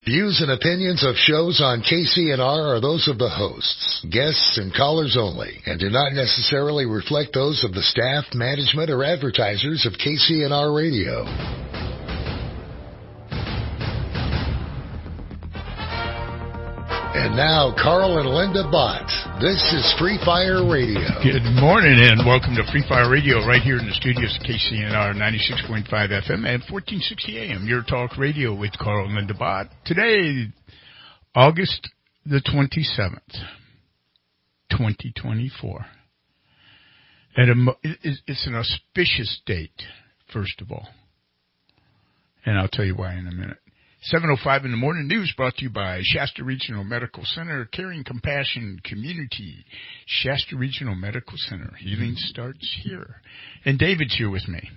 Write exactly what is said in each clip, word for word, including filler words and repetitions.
Views and opinions of shows on K C N R are those of the hosts, guests, and callers only, and do not necessarily reflect those of the staff, management, or advertisers of K C N R Radio. And now, Carl and Linda Bott. This is Free Fire Radio. Good morning and welcome to Free Fire Radio right here in the studios of K C N R ninety-six point five F M and fourteen sixty A M. Your talk radio with Carl and Linda Bott. Today, August the twenty-seventh, twenty twenty-four. And it's an auspicious date, first of all. And I'll tell you why in a minute. seven oh five in the morning news brought to you by Shasta Regional Medical Center, Caring Compassion Community. Shasta Regional Medical Center. Healing starts here. And David's here with me.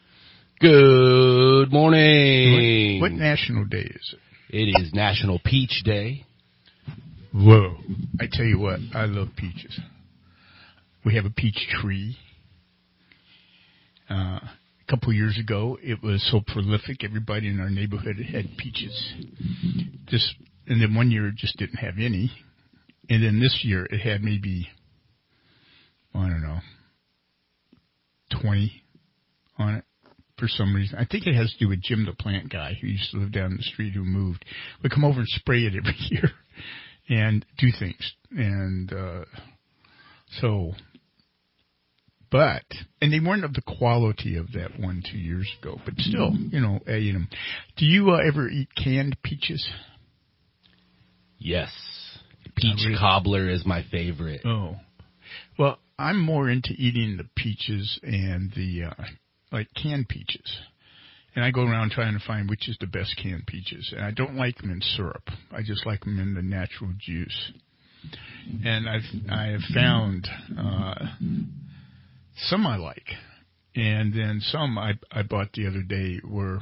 Good morning. What, what national day is it? It is National Peach Day. Whoa. I tell you what, I love peaches. We have a peach tree. Uh... A couple of years ago, it was so prolific, everybody in our neighborhood had peaches. Just, and then one year it just didn't have any. And then this year it had maybe, I don't know, twenty on it for some reason. I think it has to do with Jim the plant guy who used to live down the street who moved. We come over and spray it every year and do things. And uh, so... But, and they weren't of the quality of that one two years ago, but still, you know, I eat them. Do you uh, ever eat canned peaches? Yes. Peach really? Cobbler is my favorite. Oh. Well, I'm more into eating the peaches and the, uh, like canned peaches. And I go around trying to find which is the best canned peaches. And I don't like them in syrup. I just like them in the natural juice. And I've, I have found, uh, some I like, and then some I I bought the other day were,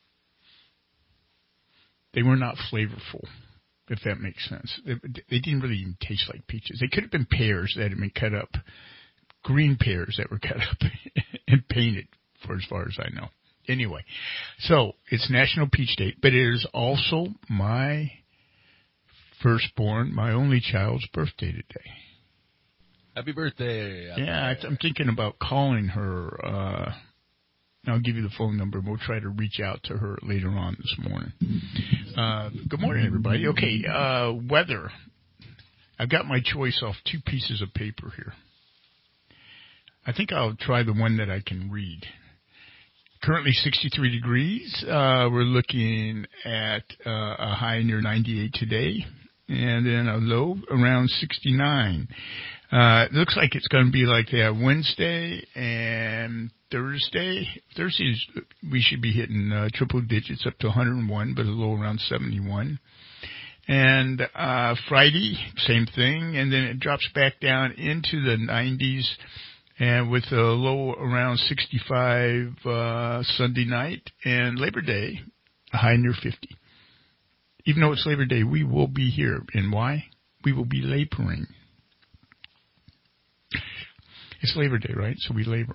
they were not flavorful, if that makes sense. They, they didn't really even taste like peaches. They could have been pears that had been cut up, green pears that were cut up and painted, for as far as I know. Anyway, so it's National Peach Day, but it is also my firstborn, my only child's birthday today. Happy birthday. Happy yeah, birthday. I'm thinking about calling her. Uh, I'll give you the phone number. We'll try to reach out to her later on this morning. Uh, good morning, everybody. Okay, uh, weather. I've got my choice off two pieces of paper here. I think I'll try the one that I can read. Currently sixty-three degrees. Uh, we're looking at uh, a high near ninety-eight today, and then a low around sixty-nine. Uh, it looks like it's going to be like that Wednesday and Thursday. Thursday, we should be hitting uh, triple digits up to one hundred one, but a low around seventy-one. And uh, Friday, same thing, and then it drops back down into the nineties, and with a low around sixty-five uh, Sunday night, and Labor Day, a high near fifty. Even though it's Labor Day, we will be here. And why? We will be laboring. It's Labor Day, right? So we labor.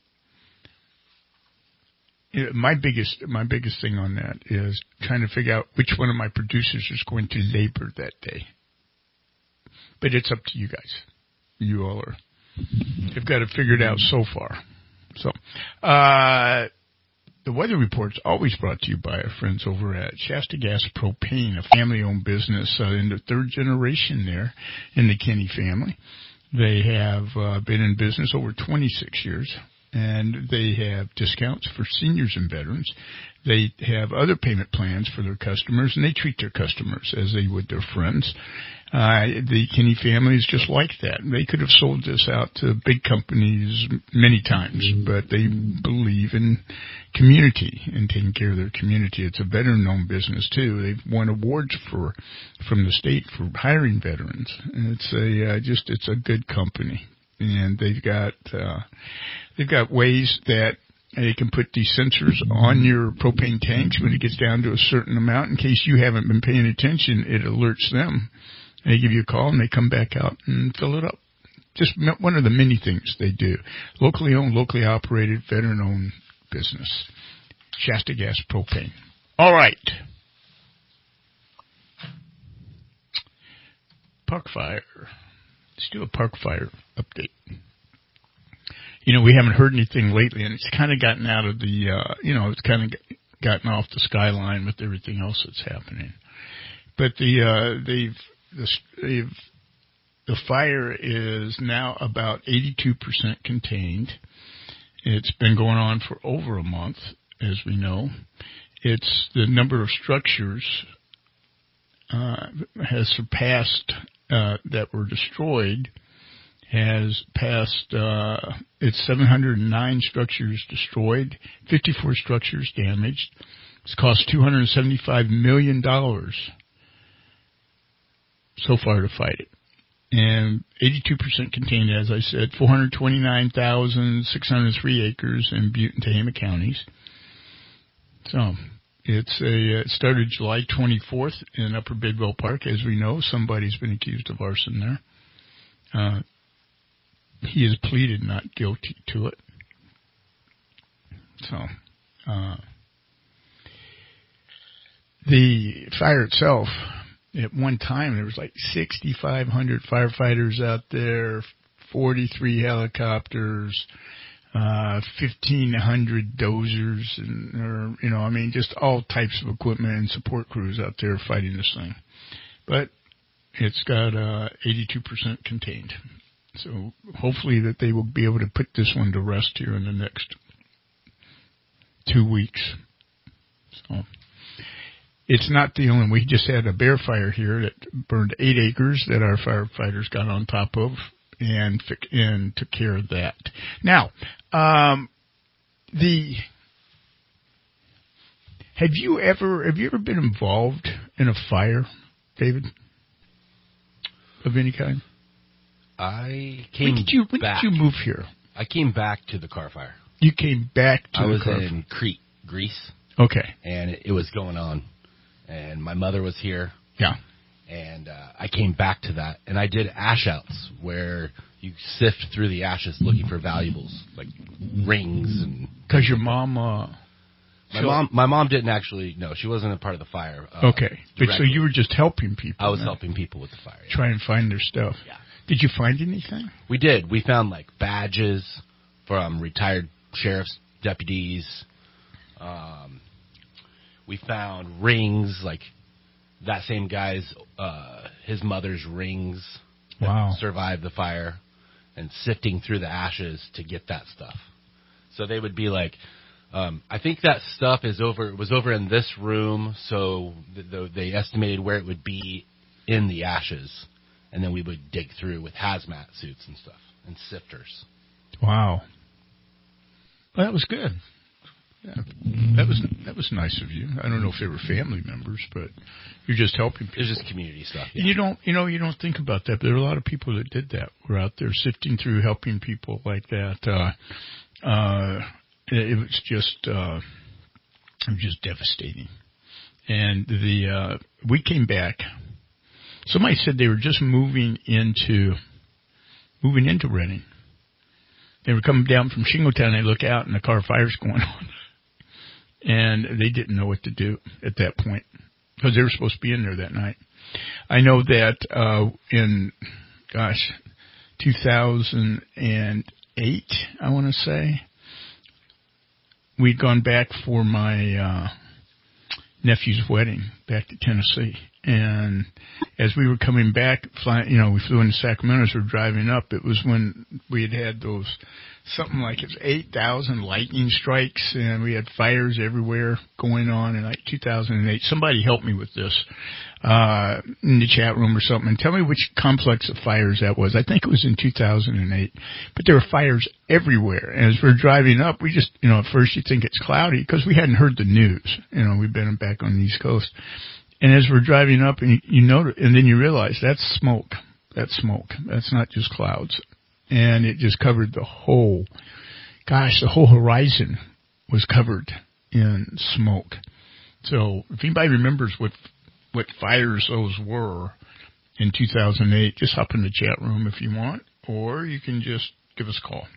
You know, my biggest, my biggest thing on that is trying to figure out which one of my producers is going to labor that day. But it's up to you guys. You all are, have got it figured out so far. So, uh, the weather report's always brought to you by our friends over at Shasta Gas Propane, a family-owned business uh, in the third generation there in the Kinney family. They have uh, been in business over twenty-six years, and they have discounts for seniors and veterans. They have other payment plans for their customers, and they treat their customers as they would their friends. Uh, the Kinney family is just like that. They could have sold this out to big companies many times, but they believe in community and taking care of their community. It's a veteran-owned business, too. They've won awards for from the state for hiring veterans. And it's a uh, just it's a good company, and they've got uh, they've got ways that they can put these sensors on your propane tanks when it gets down to a certain amount. In case you haven't been paying attention, it alerts them. They give you a call, and they come back out and fill it up. Just one of the many things they do. Locally owned, locally operated, veteran-owned business. Shasta Gas Propane. All right. park fire. Let's do a park fire update. You know, we haven't heard anything lately, and it's kind of gotten out of the, uh, you know, it's kind of gotten off the skyline with everything else that's happening. But the, uh, they've, the, they've, the fire is now about eighty-two percent contained. It's been going on for over a month, as we know. It's the number of structures uh, has surpassed uh, that were destroyed. Has passed. Uh, it's seven hundred nine structures destroyed, fifty-four structures damaged. It's cost two hundred seventy-five million dollars so far to fight it. And eighty-two percent contained, as I said, four hundred twenty-nine thousand six hundred three acres in Butte and Tehama counties. So it's a, it started July twenty-fourth in Upper Bidwell Park. As we know, somebody's been accused of arson there. Uh, he has pleaded not guilty to it. So uh, the fire itself, at one time, there was like sixty-five hundred firefighters out there, forty-three helicopters, uh, fifteen hundred dozers, and, or, you know, I mean, just all types of equipment and support crews out there fighting this thing. But it's got uh, eighty-two percent contained. So hopefully that they will be able to put this one to rest here in the next two weeks. So it's not the only. We just had a bear fire here that burned eight acres that our firefighters got on top of and and took care of that. Now, um, the have you ever have you ever been involved in a fire, David, of any kind? I came when did you when back. did you move here? I came back to the car fire. You came back to I the was car in Crete, Greece. Okay. And it, it was going on. And my mother was here. Yeah. And uh, I came back to that. And I did ash outs where you sift through the ashes looking for valuables, like rings and... Because your mom... Uh, my so, mom my mom didn't actually... No, she wasn't a part of the fire. Uh, okay. But so you were just helping people. I was right? helping people with the fire. Yeah. Try and find their stuff. Yeah. Did you find anything? We did. We found, like, badges from retired sheriff's deputies. Um, we found rings, like that same guy's, uh, his mother's rings that wow. survived the fire, and sifting through the ashes to get that stuff. So they would be like, um, I think that stuff is over, was over in this room, so the, the, they estimated where it would be in the ashes. And then we would dig through with hazmat suits and stuff and sifters. Wow. Well, that was good. Yeah, that was that was nice of you. I don't know if they were family members, but you're just helping people. It was just community stuff. Yeah. And you don't, you know, you don't think about that, but there are a lot of people that did that. Were out there sifting through, helping people like that. Uh, uh, it, it was just, uh, it was just devastating. And the uh, we came back. Somebody said they were just moving into moving into Redding. They were coming down from Shingletown. They look out, and the car fire's going on. And they didn't know what to do at that point because they were supposed to be in there that night. I know that uh, in, gosh, two thousand eight, I want to say, we'd gone back for my uh, nephew's wedding back to Tennessee. And as we were coming back, flying, you know, we flew into Sacramento as we were driving up. It was when we had had those, something like it was eight thousand lightning strikes, and we had fires everywhere going on in like two thousand eight. Somebody help me with this uh, in the chat room or something, and tell me which complex of fires that was. I think it was in two thousand eight. But there were fires everywhere. And as we're driving up, we just, you know, at first you think it's cloudy because we hadn't heard the news. You know, we've been back on the East Coast. And as we're driving up, and you, you notice, and then you realize that's smoke. That's smoke. That's not just clouds. And it just covered the whole, gosh, the whole horizon was covered in smoke. So if anybody remembers what what fires those were in two thousand eight, just hop in the chat room if you want, or you can just give us a call.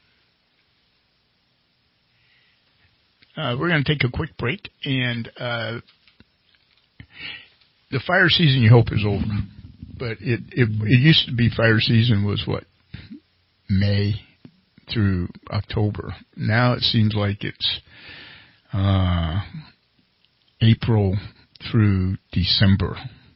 Uh, we're going to take a quick break, and uh, the fire season, you hope, is over. but it, it it used to be fire season was what, May through October. Now it seems like it's uh, April through December.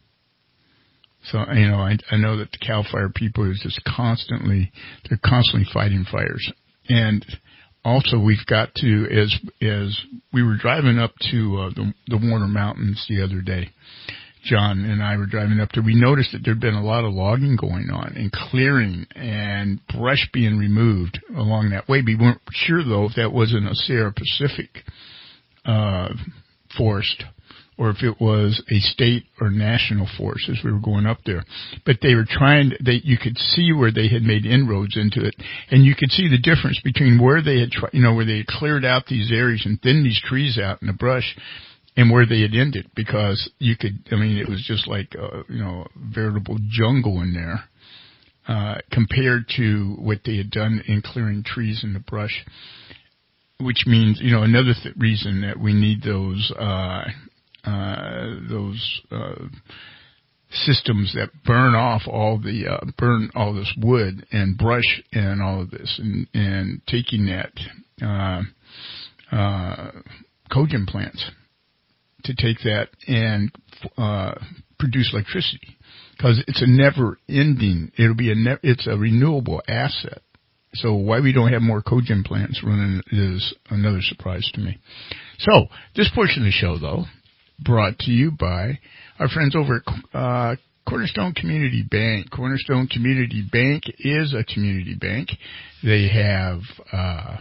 So, you know, I, I know that the CAL FIRE people is just constantly, they're constantly fighting fires. And also we've got to, as, as we were driving up to uh, the, the Warner Mountains the other day, John and I were driving up there, we noticed that there'd been a lot of logging going on and clearing and brush being removed along that way. We weren't sure, though, if that wasn't a Sierra Pacific uh, forest or if it was a state or national forest as we were going up there. But they were trying, they, you could see where they had made inroads into it, and you could see the difference between where they had, tried, you know, where they had cleared out these areas and thinned these trees out in the brush and where they had ended, because you could, I mean, it was just like, uh, you know, veritable jungle in there, uh, compared to what they had done in clearing trees in the brush, which means, you know, another th- reason that we need those, uh, Uh, those uh, systems that burn off all the uh, burn all this wood and brush and all of this, and, and taking that uh, uh, cogen plants to take that and uh, produce electricity, because it's a never-ending. It'll be a ne- it's a renewable asset. So why we don't have more cogen plants running is another surprise to me. So this portion of the show, though, brought to you by our friends over at uh, Cornerstone Community Bank. Cornerstone Community Bank is a community bank. They have uh,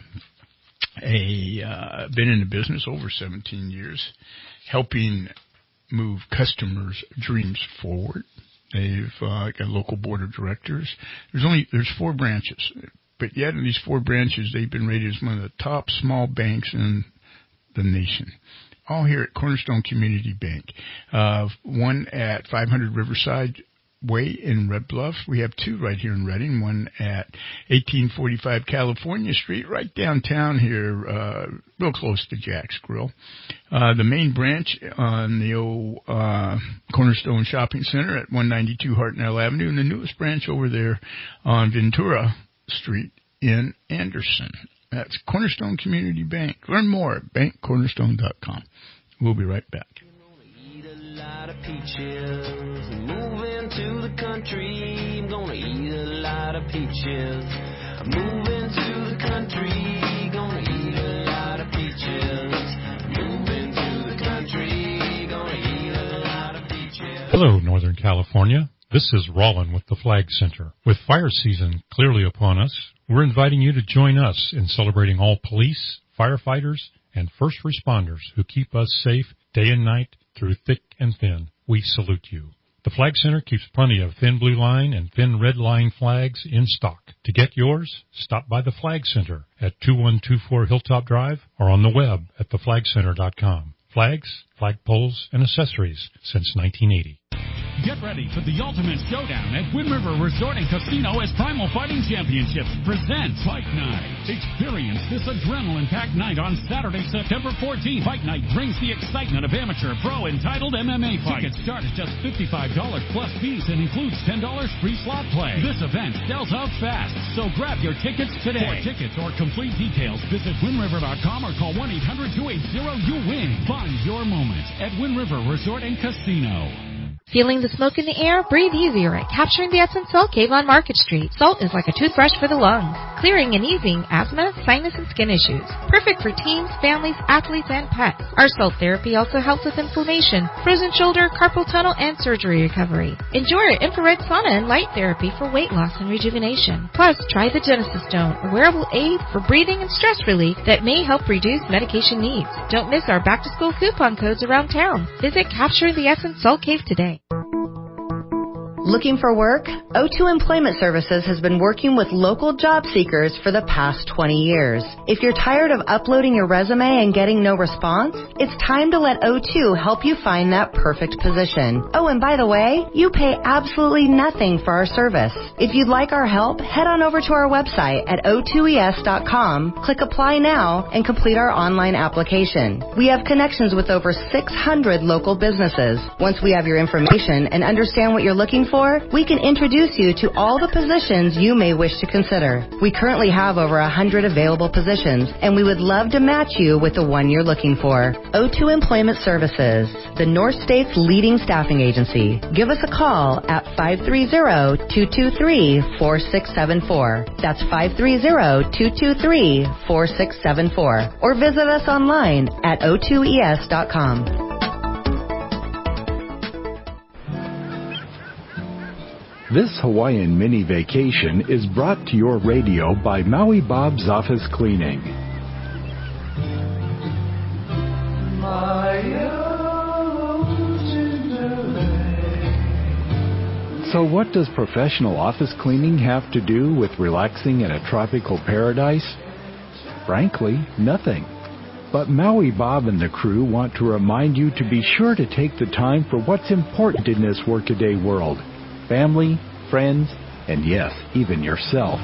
a uh, been in the business over seventeen years, helping move customers' dreams forward. They've uh, got a local board of directors. There's only there's four branches, but yet in these four branches, they've been rated as one of the top small banks in the nation. All here at Cornerstone Community Bank. Uh, one at five hundred Riverside Way in Red Bluff. We have two right here in Redding. One at eighteen forty-five California Street, right downtown here, uh, real close to Jack's Grill. Uh, the main branch on the old uh, Cornerstone Shopping Center at one ninety-two Hartnell Avenue, and the newest branch over there on Ventura Street in Anderson. That's Cornerstone Community Bank. Learn more at bank cornerstone dot com. We'll be right back. Eat a lot of peaches. Moving to the country. I'm gonna eat a lot of peaches. Moving to the country. Gonna eat a lot of peaches. Moving to the country. Gonna eat a lot of peaches. Hello, Northern California. This is Rollin with the Flag Center. With fire season clearly upon us, we're inviting you to join us in celebrating all police, firefighters, and first responders who keep us safe day and night through thick and thin. We salute you. The Flag Center keeps plenty of thin blue line and thin red line flags in stock. To get yours, stop by the Flag Center at two one two four Hilltop Drive or on the web at the flag center dot com. Flags, flagpoles, and accessories since nineteen eighty. Get ready for the ultimate showdown at Wind River Resort and Casino as Primal Fighting Championships presents Fight Night. Experience this adrenaline-packed night on Saturday, September fourteenth. Fight Night brings the excitement of amateur, pro, and titled M M A fights. Tickets start at just fifty-five dollars plus fees and includes ten dollars free slot play. This event sells out fast, so grab your tickets today. For tickets or complete details, visit wind river dot com or call one eight hundred two eight zero you win. Find your moment at Wind River Resort and Casino. Feeling the smoke in the air? Breathe easier at Capturing the Essence Salt Cave on Market Street. Salt is like a toothbrush for the lungs, clearing and easing asthma, sinus, and skin issues. Perfect for teens, families, athletes, and pets. Our salt therapy also helps with inflammation, frozen shoulder, carpal tunnel, and surgery recovery. Enjoy our infrared sauna and light therapy for weight loss and rejuvenation. Plus, try the Genesis Stone, a wearable aid for breathing and stress relief that may help reduce medication needs. Don't miss our back-to-school coupon codes around town. Visit Capturing the Essence Salt Cave today. Looking for work? O two Employment Services has been working with local job seekers for the past twenty years. If you're tired of uploading your resume and getting no response, it's time to let O two help you find that perfect position. Oh, and by the way, you pay absolutely nothing for our service. If you'd like our help, head on over to our website at O two E S dot com, click Apply Now, and complete our online application. We have connections with over six hundred local businesses. Once we have your information and understand what you're looking for, for, we can introduce you to all the positions you may wish to consider. We currently have over one hundred available positions, and we would love to match you with the one you're looking for. O two Employment Services, the North State's leading staffing agency. Give us a call at five three zero, two two three, four six seven four. That's five three zero, two two three, four six seven four. Or visit us online at O two E S dot com. This Hawaiian mini vacation is brought to your radio by Maui Bob's Office Cleaning. So what does professional office cleaning have to do with relaxing in a tropical paradise? Frankly, nothing. But Maui Bob and the crew want to remind you to be sure to take the time for what's important in this workaday world. Family, friends, and yes, even yourself.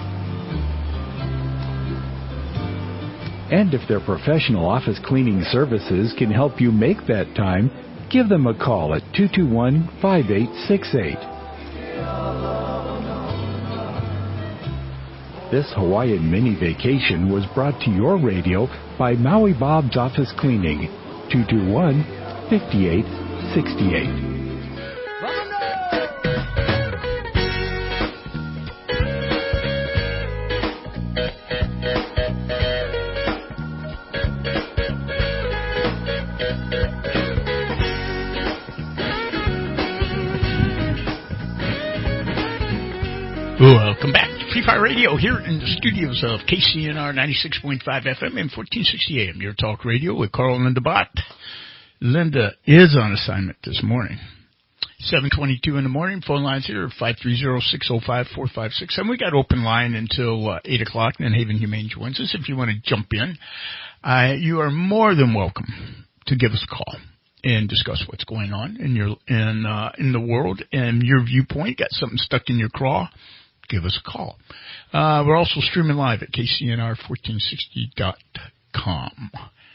And if their professional office cleaning services can help you make that time, give them a call at two two one, five eight six eight. This Hawaiian mini vacation was brought to your radio by Maui Bob's Office Cleaning, two two one, five eight six eight. Welcome back to Free Fire Radio here in the studios of K C N R ninety-six point five F M and fourteen sixty A M. Your talk radio with Carl and Linda Bott. Linda is on assignment this morning. seven twenty-two in the morning. Phone lines here are five three zero, six zero five, four five six seven. We got open line until uh, eight o'clock, and then Haven Humane joins us. If you want to jump in, uh, you are more than welcome to give us a call and discuss what's going on in your in uh, in the world and your viewpoint. Got something stuck in your craw? Give us a call. Uh, we're also streaming live at K C N R fourteen sixty dot com.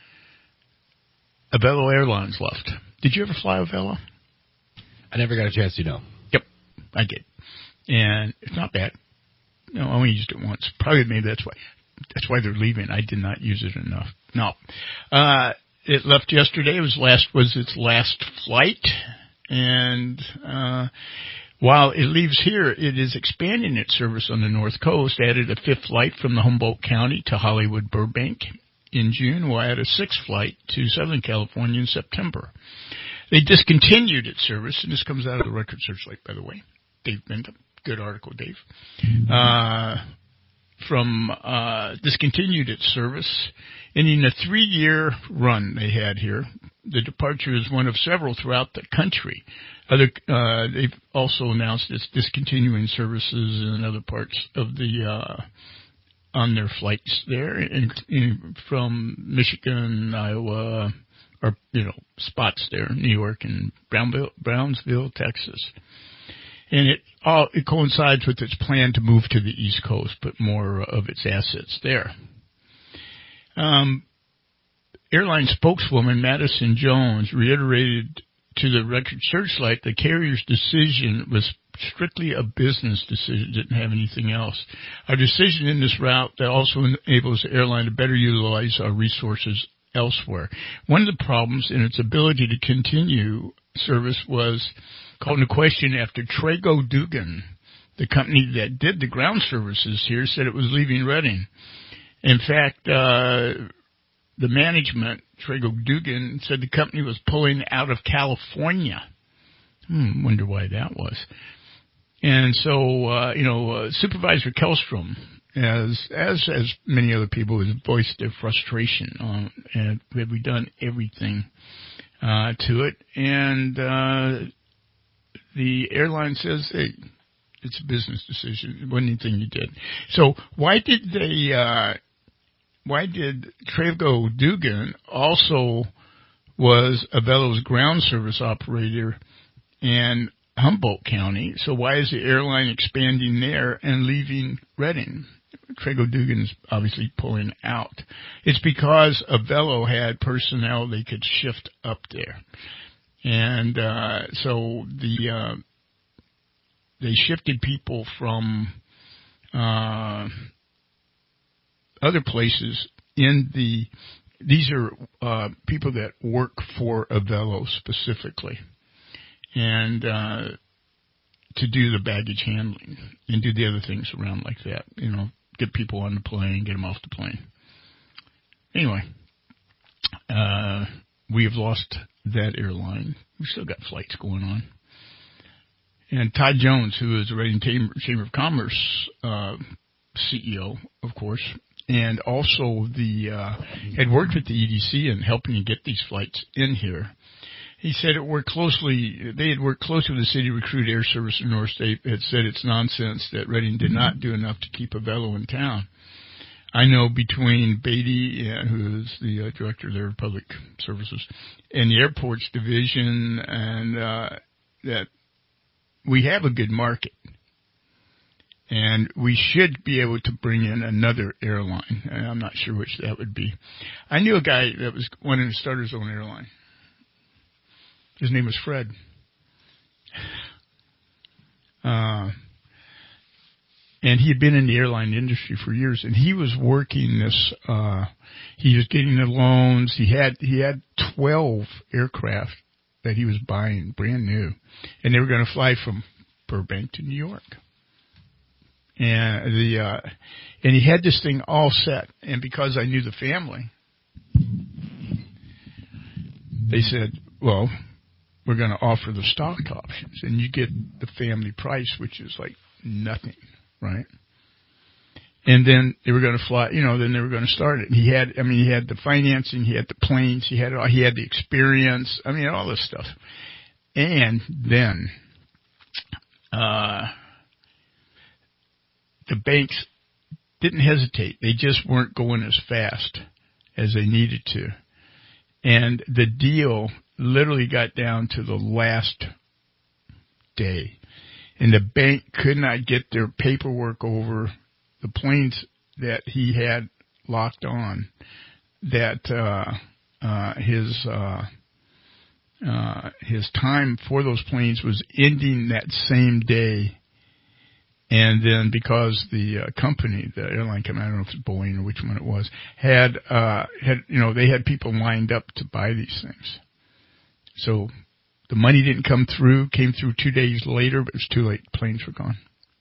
Avelo Airlines left. Did you ever fly Avelo? I never got a chance to know. Yep, I did. And it's not bad. No, I only used it once. Probably maybe that's why. That's why they're leaving. I did not use it enough. No. Uh, it left yesterday. It was last, was its last flight. And, uh, while it leaves here, it is expanding its service on the North Coast, added a fifth flight from the Humboldt County to Hollywood Burbank in June, while add a sixth flight to Southern California in September. They discontinued its service, and this comes out of the Record Searchlight, by the way. Dave Benda, good article, Dave. Uh, from, uh, discontinued its service, ending a three-year run they had here. The departure is one of several throughout the country. Other, uh, they've also announced it's discontinuing services in other parts of the, uh, on their flights there, in, in, from Michigan, Iowa, or, you know, spots there, New York and Brownville, Brownsville, Texas. And it all, it coincides with its plan to move to the East Coast, put more of its assets there. Um, airline spokeswoman Madison Jones reiterated to the Record Searchlight the carrier's decision was strictly a business decision, didn't have anything else. Our decision in this route that also enables the airline to better utilize our resources elsewhere. One of the problems in its ability to continue service was called into question after Trago Dugan, the company that did the ground services here, said it was leaving Redding. In fact, uh, the management, Trago Dugan, said the company was pulling out of California. Hmm, wonder why that was. And so, uh, you know, uh, Supervisor Kellstrom, as as as many other people, has voiced their frustration on, and have we done everything uh, to it? And uh, the airline says, hey, it's a business decision. It wasn't anything you did. So why did they? Uh, why did Trago Dugan also was Avelo's ground service operator in Humboldt County? So why is the airline expanding there and leaving Redding? Trago Dugan is obviously pulling out. It's because Avelo had personnel they could shift up there. And uh, so the uh, they shifted people from uh, other places in the. These are uh, people that work for Avelo specifically, and uh, to do the baggage handling and do the other things around like that. You know, get people on the plane, get them off the plane. Anyway, uh, we have lost that airline. We've still got flights going on. And Todd Jones, who is the Reading Chamber of Commerce uh, C E O, of course, and also the uh, had worked with the E D C in helping to get these flights in here. He said it worked closely. They had worked closely with the city recruit air service in North State. Had said it's nonsense that Reading did not do enough to keep Avelo in town. I know between Beatty, uh, who is the uh, director of their public services, and the airports division, and uh, that we have a good market. And we should be able to bring in another airline. And I'm not sure which that would be. I knew a guy that was wanting to start his own airline. His name was Fred. Uh, and he had been in the airline industry for years. And he was working this. Uh, he was getting the loans. He had he had twelve aircraft that he was buying, brand new, and they were going to fly from Burbank to New York. And the uh, and he had this thing all set, and because I knew the family, they said, "Well, we're going to offer the stock options, and you get the family price, which is like nothing, right?" And then they were going to fly, you know. Then they were going to start it. And he had, I mean, he had the financing, he had the planes, he had he had the experience. I mean, all this stuff. And then, uh. the banks didn't hesitate. They just weren't going as fast as they needed to. And the deal literally got down to the last day. And the bank could not get their paperwork over the planes that he had locked on, that uh, uh, his uh, uh, his time for those planes was ending that same day. And then because the uh, company, the airline company, I don't know if it's Boeing or which one it was, had, uh, had, you know, they had people lined up to buy these things. So the money didn't come through, came through two days later, but it was too late. Planes were gone.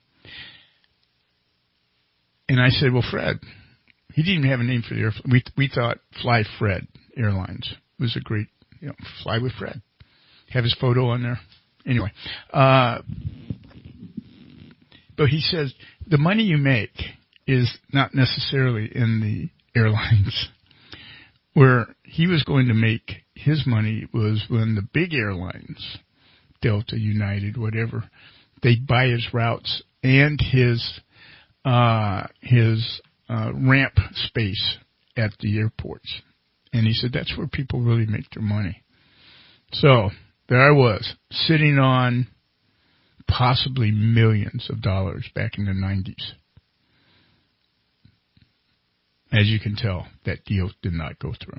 And I said, well, Fred, he didn't even have a name for the airplane. We, we thought Fly Fred Airlines was a great, you know, fly with Fred. Have his photo on there. Anyway, uh, but he says the money you make is not necessarily in the airlines. Where he was going to make his money was when the big airlines, Delta, United, whatever, they'd buy his routes and his uh, his uh, ramp space at the airports. And he said that's where people really make their money. So there I was, sitting on possibly millions of dollars back in the nineties. As you can tell, that deal did not go through.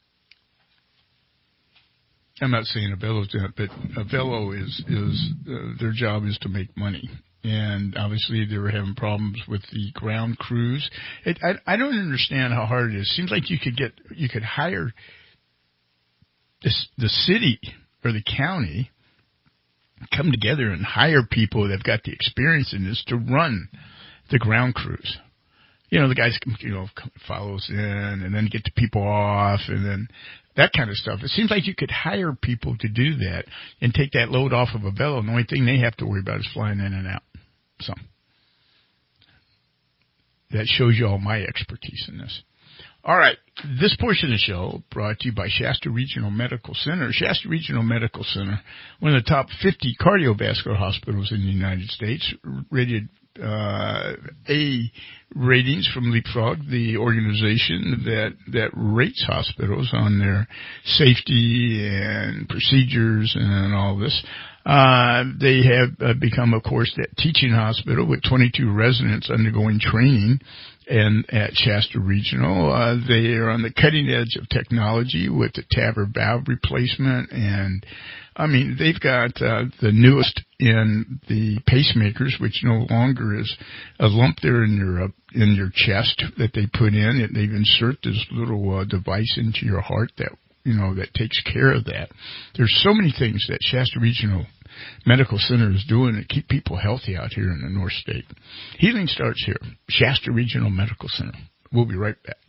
I'm not saying Avelo's done it, but Avelo is, is uh, their job is to make money. And obviously they were having problems with the ground crews. It, I, I don't understand how hard it is. Seems like you could get, you could hire this, the city or the county, come together and hire people that have got the experience in this to run the ground crews. You know, the guys, you know, follows in and then get the people off and then that kind of stuff. It seems like you could hire people to do that and take that load off of Avelo, and the only thing they have to worry about is flying in and out. So that shows you all my expertise in this. All right, this portion of the show brought to you by Shasta Regional Medical Center. Shasta Regional Medical Center, one of the top fifty cardiovascular hospitals in the United States, rated uh, A ratings from Leapfrog, the organization that, that rates hospitals on their safety and procedures and all this. Uh, they have uh, become, of course, that teaching hospital with twenty-two residents undergoing training. And at Shasta Regional, uh, they are on the cutting edge of technology with the TAVR valve replacement. And, I mean, they've got uh, the newest in the pacemakers, which no longer is a lump there in your uh, in your chest that they put in. It, they've insert this little uh, device into your heart that, you know, that takes care of that. There's so many things that Shasta Regional Medical Center is doing to keep people healthy out here in the North State. Healing starts here. Shasta Regional Medical Center. We'll be right back.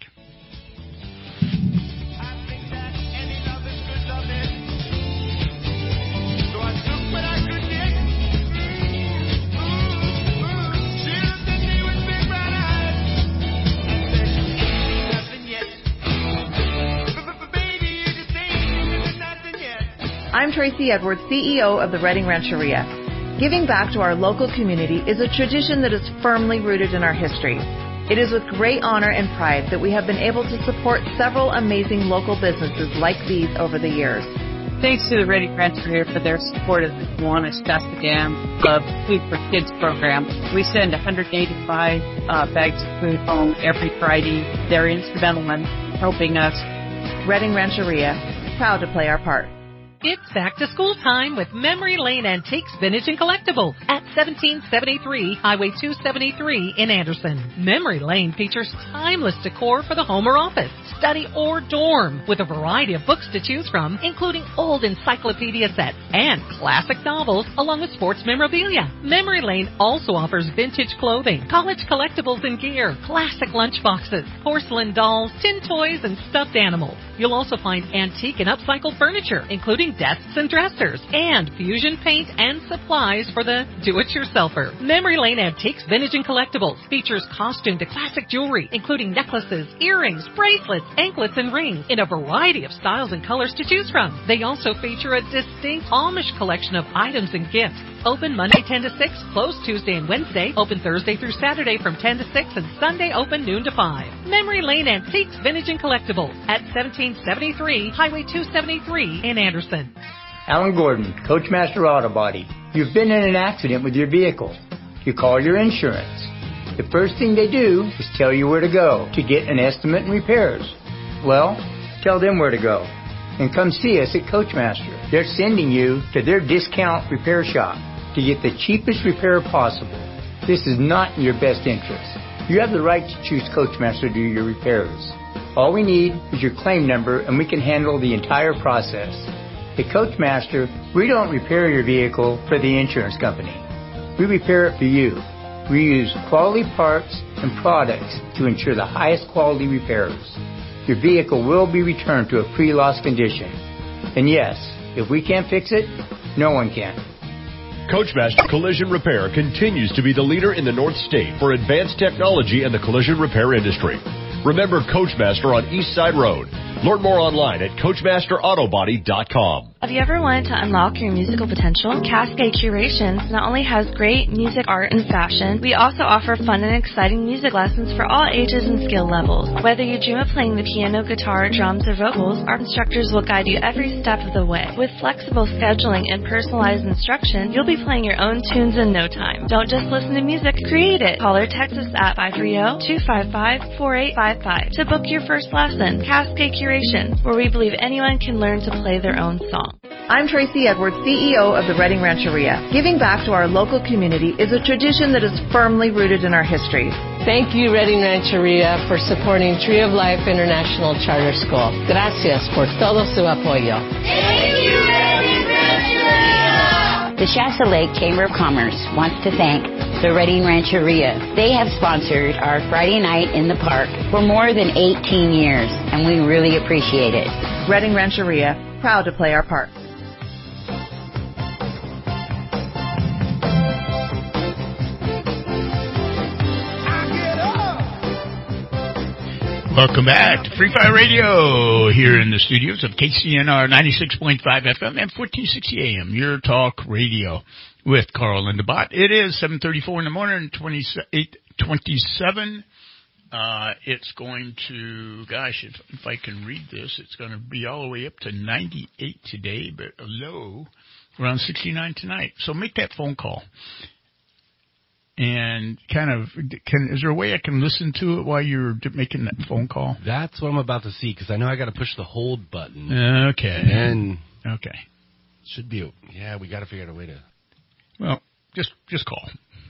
I'm Tracy Edwards, C E O of the Redding Rancheria. Giving back to our local community is a tradition that is firmly rooted in our history. It is with great honor and pride that we have been able to support several amazing local businesses like these over the years. Thanks to the Redding Rancheria for their support of the Kiwanis Shasta Dam Club Food for Kids program. We send one hundred eighty-five uh, bags of food home every Friday. They're instrumental in helping us. Redding Rancheria, proud to play our part. It's back to school time with Memory Lane Antiques, Vintage, and Collectibles at seventeen seventy-three Highway two seventy-three in Anderson. Memory Lane features timeless decor for the home or office, study, or dorm, with a variety of books to choose from, including old encyclopedia sets and classic novels, along with sports memorabilia. Memory Lane also offers vintage clothing, college collectibles and gear, classic lunchboxes, porcelain dolls, tin toys, and stuffed animals. You'll also find antique and upcycled furniture, including desks and dressers, and fusion paint and supplies for the do-it-yourselfer. Memory Lane Antiques, Vintage, and Collectibles features costume to classic jewelry, including necklaces, earrings, bracelets, anklets, and rings in a variety of styles and colors to choose from. They also feature a distinct Amish collection of items and gifts. Open Monday ten to six, closed Tuesday and Wednesday, open Thursday through Saturday from ten to six, and Sunday open noon to five. Memory Lane Antiques, Vintage, and Collectibles at seventeen seventy-three Highway two seventy-three in Anderson. Alan Gordon, Coachmaster Auto Body. You've been in an accident with your vehicle. You call your insurance. The first thing they do is tell you where to go to get an estimate and repairs. Well, tell them where to go and come see us at Coachmaster. They're sending you to their discount repair shop to get the cheapest repair possible. This is not in your best interest. You have the right to choose Coachmaster to do your repairs. All we need is your claim number and we can handle the entire process. At Coachmaster, we don't repair your vehicle for the insurance company. We repair it for you. We use quality parts and products to ensure the highest quality repairs. Your vehicle will be returned to a pre-loss condition. And yes, if we can't fix it, no one can. Coachmaster Collision Repair continues to be the leader in the North State for advanced technology in the collision repair industry. Remember Coachmaster on East Side Road. Learn more online at coachmaster auto body dot com. Have you ever wanted to unlock your musical potential? Cascade Curations not only has great music, art, and fashion, we also offer fun and exciting music lessons for all ages and skill levels. Whether you dream of playing the piano, guitar, drums, or vocals, our instructors will guide you every step of the way. With flexible scheduling and personalized instruction, you'll be playing your own tunes in no time. Don't just listen to music, create it. Call or text us at five three zero, two five five, four eight five five to book your first lesson. Cascade Curations, where we believe anyone can learn to play their own song. I'm Tracy Edwards, C E O of the Redding Rancheria. Giving back to our local community is a tradition that is firmly rooted in our history. Thank you, Redding Rancheria, for supporting Tree of Life International Charter School. Gracias por todo su apoyo. Thank you, Redding Rancheria. The Shasta Lake Chamber of Commerce wants to thank the Redding Rancheria. They have sponsored our Friday night in the park for more than eighteen years, and we really appreciate it. Redding Rancheria, proud to play our part. Welcome back to Free Fire Radio here in the studios of K C N R ninety-six point five F M and fourteen sixty A M, your talk radio with Carl Lindenbot. It is seven thirty-four in the morning, twenty-eight twenty-seven. Uh, it's going to, gosh, if, if I can read this, it's going to be all the way up to ninety-eight today, but a low around sixty-nine tonight. So make that phone call. And kind of, can is there a way I can listen to it while you're making that phone call? That's what I'm about to see, because I know I got to push the hold button. Okay. And okay. Should be, yeah, we got to figure out a way to. Well, just just call.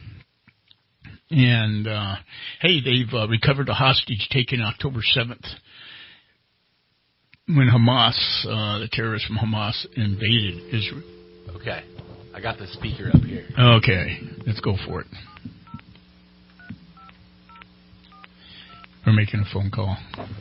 And, uh, hey, they've uh, recovered a hostage taken October seventh when Hamas, uh, the terrorists from Hamas, invaded Israel. Okay. I got the speaker up here. Okay. Let's go for it. We're making a phone call.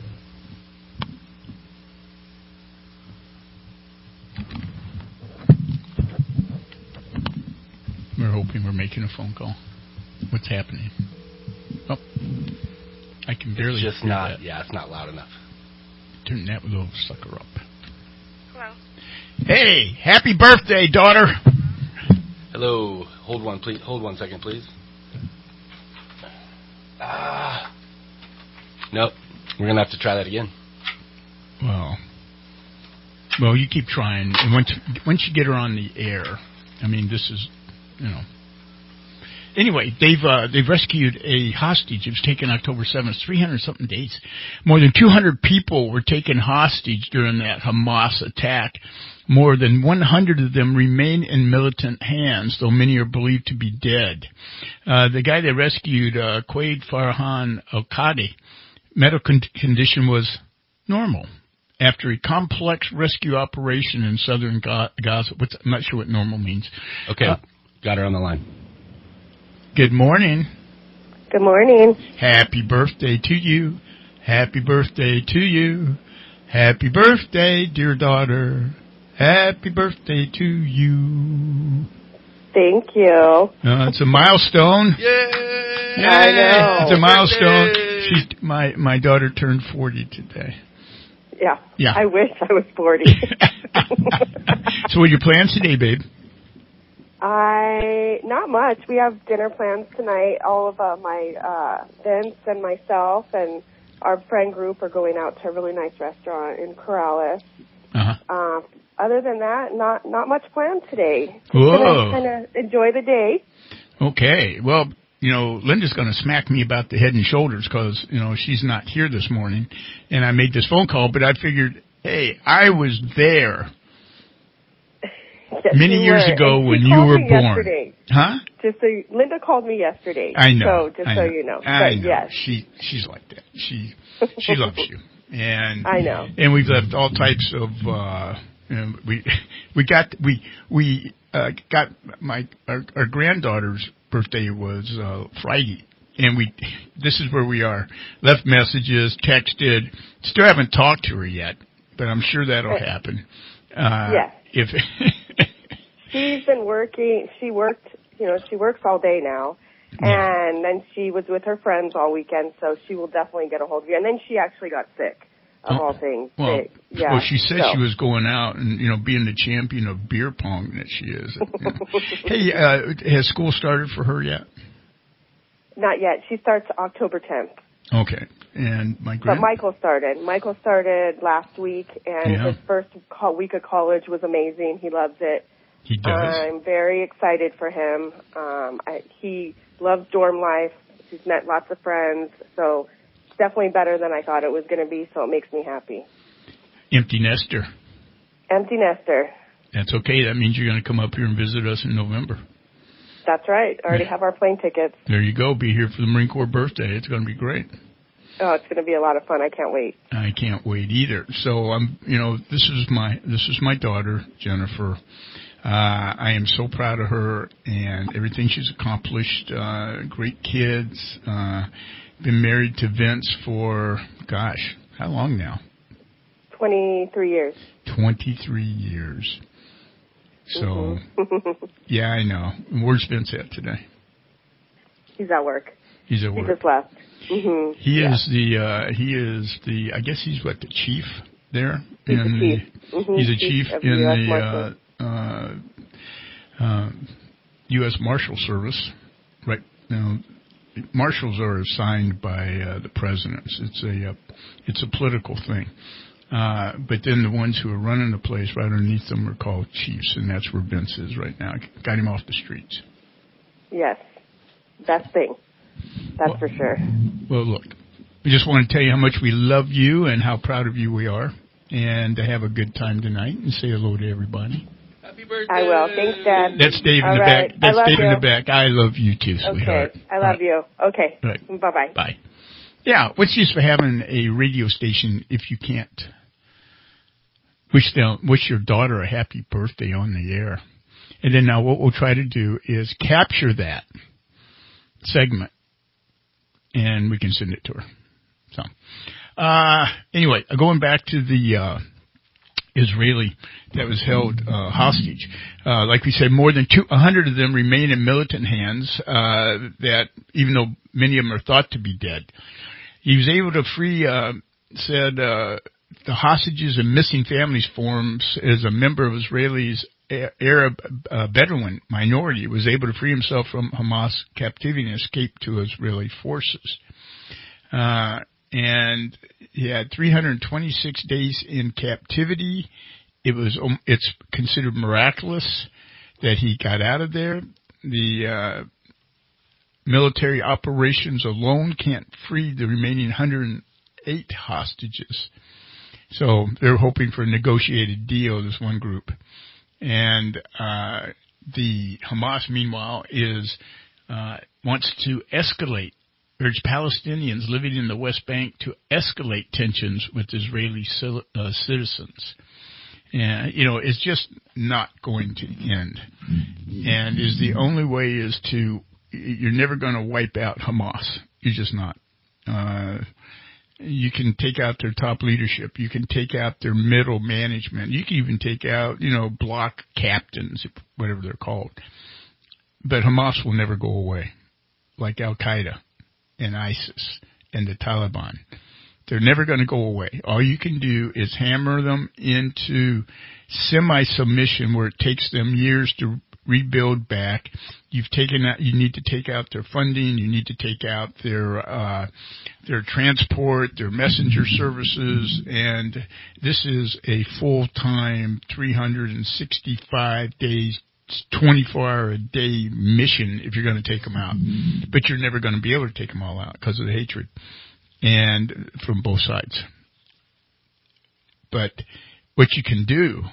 We're hoping we're making a phone call. What's happening? Oh, I can barely. It's just hear not. that. Yeah, it's not loud enough. Turn that little sucker up. Hello. Hey, happy birthday, daughter. Hello. Hold one, please. Hold one second, please. Ah. Nope. We're gonna have to try that again. Well, well, you keep trying, and once once you get her on the air, I mean, this is, you know. Anyway, they've uh, they've rescued a hostage. It was taken October seventh, three hundred something days. More than two hundred people were taken hostage during that Hamas attack. More than one hundred of them remain in militant hands, though many are believed to be dead. Uh, the guy they rescued, uh, Quaid Farhan Al-Qadi, medical condition was normal after a complex rescue operation in southern Gaza. What's, I'm not sure what normal means. Okay, uh, got her on the line. Good morning. Good morning. Happy birthday to you. Happy birthday to you. Happy birthday, dear daughter. Happy birthday to you. Thank you. Uh, it's a milestone. Yay! Yay! I know. It's a milestone. She's, my, my daughter turned forty today. Yeah. Yeah. I wish I was forty. So what are your plans today, babe? I, not much. We have dinner plans tonight. All of uh, my, uh, Vince and myself and our friend group are going out to a really nice restaurant in Corrales. Uh-huh. Uh, other than that, not, not much planned today. Just Whoa. kind of enjoy the day. Okay. Well, you know, Linda's going to smack me about the head and shoulders because, you know, she's not here this morning. And I made this phone call, but I figured, hey, I was there. Yes, Many you years were. ago And when she you called were me born. Yesterday. Huh? Just so you, Linda called me yesterday. I know. So just I so know. you know. I but know. yes. She she's like that. She she loves you. And I know. And we've left all types of uh you know, we we got we we uh got my our, our granddaughter's birthday was uh Friday. And we, this is where we are. Left messages, texted. Still haven't talked to her yet, but I'm sure that'll happen. Uh, yes. If She's been working. She worked, you know, she works all day now, yeah. and then she was with her friends all weekend. So she will definitely get a hold of you. And then she actually got sick, of oh, all things. Well, sick. Yeah. well, she said so. she was going out and you know being the champion of beer pong that she is. You know. Hey, uh, has school started for her yet? Not yet. She starts October tenth. Okay. And my grand- But Michael started. Michael started last week, and yeah. his first co- week of college was amazing. He loves it. He does. I'm very excited for him. Um, I, he loves dorm life. He's met lots of friends, so it's definitely better than I thought it was going to be, so it makes me happy. Empty nester. Empty nester. That's okay. That means you're going to come up here and visit us in November. That's right. I already have our plane tickets. There you go. Be here for the Marine Corps birthday. It's going to be great. Oh, it's going to be a lot of fun. I can't wait. I can't wait either. So I'm, you know, this is my this is my daughter, Jennifer. Uh, I am so proud of her and everything she's accomplished. Uh, great kids. Uh, been married to Vince for, gosh, how long now? Twenty-three years. Twenty-three years. So, mm-hmm. Yeah, I know. Where's Vince at today? He's at work. He's at work. He just left. Mm-hmm. He yeah. is the, uh, he is the, I guess he's what, the chief there? He's in the chief. The, mm-hmm. He's a chief, chief in the, the uh, uh, uh, U S Marshal Service. Right now, marshals are assigned by uh, the presidents. It's a, uh, it's a political thing. Uh, but then the ones who are running the place right underneath them are called chiefs, and that's where Vince is right now. Got him off the streets. Yes. Best thing. That's well, for sure. Well, look, we just want to tell you how much we love you and how proud of you we are, and to have a good time tonight and say hello to everybody. Happy birthday. I will. Thanks, Dad. That's Dave in All the right. back. That's I love Dave you. in the back. I love you too, sweetheart. Okay. I love right. you. Okay. Right. Bye-bye. Bye. Yeah, what's the use of having a radio station if you can't wish them, wish your daughter a happy birthday on the air? And then now what we'll try to do is capture that segment, and we can send it to her. So, uh, anyway, going back to the uh, Israeli that was held uh, hostage. Uh, like we said, more than two hundred of them remain in militant hands, uh, that even though many of them are thought to be dead. He was able to free, uh, said, uh, the hostages and missing families forums as a member of Israelis Arab uh, Bedouin minority, was able to free himself from Hamas captivity and escape to Israeli forces. Uh, and he had three hundred twenty-six days in captivity. It was, um, it's considered miraculous that he got out of there. The, uh, military operations alone can't free the remaining one hundred eight hostages. So they're hoping for a negotiated deal, this one group. And, uh, the Hamas, meanwhile, is, uh, wants to escalate, urge Palestinians living in the West Bank to escalate tensions with Israeli uh, citizens. And, you know, it's just not going to end. And is the only way is to, you're never going to wipe out Hamas. You're just not. Uh, you can take out their top leadership. You can take out their middle management. You can even take out, you know, block captains, whatever they're called. But Hamas will never go away, like Al-Qaeda and ISIS and the Taliban. They're never going to go away. All you can do is hammer them into semi-submission where it takes them years to rebuild back. You've taken out, you need to take out their funding, you need to take out their, uh, their transport, their messenger services, and this is a full-time three hundred sixty-five days, twenty-four hour a day mission if you're going to take them out. But you're never going to be able to take them all out because of the hatred, and from both sides. But what you can do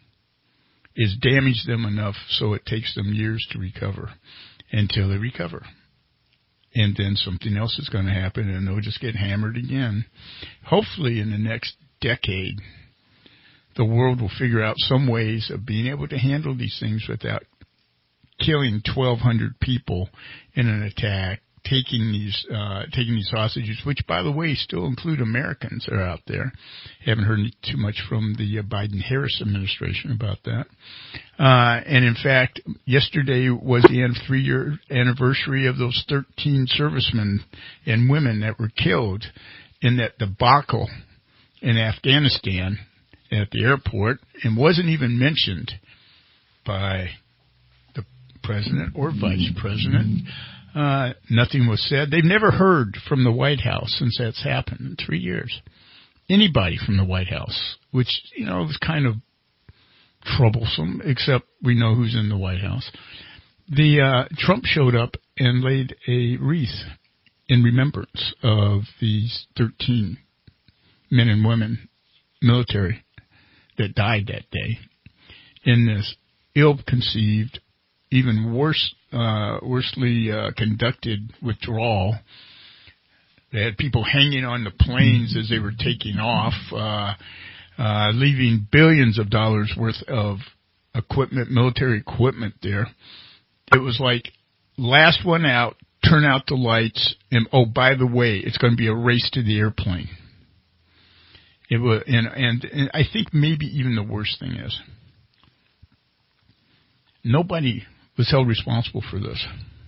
is damage them enough so it takes them years to recover until they recover. And then something else is going to happen and they'll just get hammered again. Hopefully in the next decade, the world will figure out some ways of being able to handle these things without killing twelve hundred people in an attack, taking these uh taking these hostages, which, by the way, still include Americans that are out there. Haven't heard too much from the uh, Biden-Harris administration about that. Uh and in fact, yesterday was the end three-year anniversary of those thirteen servicemen and women that were killed in that debacle in Afghanistan at the airport, and wasn't even mentioned by the president or vice president. Uh, nothing was said. They've never heard from the White House since that's happened in three years. Anybody from the White House, which, you know, was kind of troublesome, except we know who's in the White House. The, uh, Trump showed up and laid a wreath in remembrance of these thirteen men and women, military, that died that day in this ill-conceived, even worse, uh, worsely uh, conducted withdrawal. They had people hanging on the planes as they were taking off, uh, uh, leaving billions of dollars worth of equipment, military equipment there. It was like last one out, turn out the lights, and oh, by the way, it's going to be a race to the airplane. It was, and, and, and I think maybe even the worst thing is nobody was held responsible for this,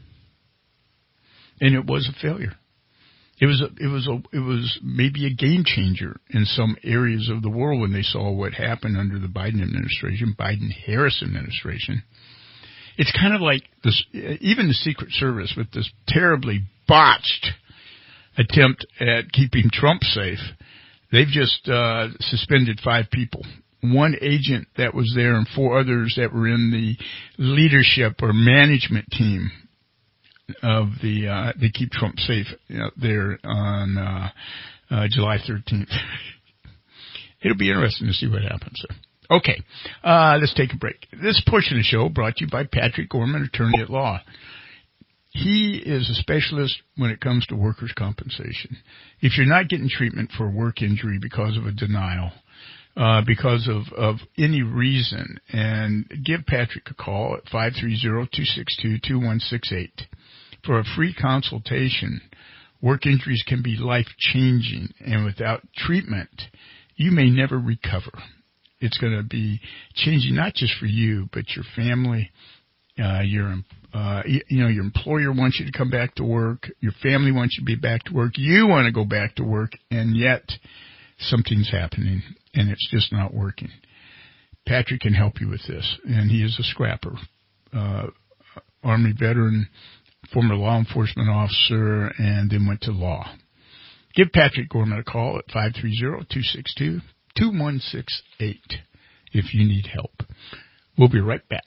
and it was a failure. It was a, it was a, it was maybe a game changer in some areas of the world when they saw what happened under the Biden administration, Biden-Harris administration. It's kind of like this, even the Secret Service with this terribly botched attempt at keeping Trump safe. They've just uh, suspended five people. One agent that was there and four others that were in the leadership or management team of the uh, they keep Trump safe you know, there on uh, uh, July thirteenth. It'll be interesting to see what happens there. Okay, uh, let's take a break. This portion of the show brought to you by Patrick Gorman, attorney at law. He is a specialist when it comes to workers' compensation. If you're not getting treatment for a work injury because of a denial, uh, because of, of any reason, and give Patrick a call at five three zero, two six two, two one six eight for a free consultation. Work injuries can be life-changing, and without treatment, you may never recover. It's going to be changing not just for you, but your family, uh, your, uh, you, you know, your employer wants you to come back to work. Your family wants you to be back to work. You want to go back to work, and yet something's happening, and it's just not working. Patrick can help you with this, and he is a scrapper, uh, Army veteran, former law enforcement officer, and then went to law. Give Patrick Gorman a call at five three zero, two six two, two one six eight if you need help. We'll be right back.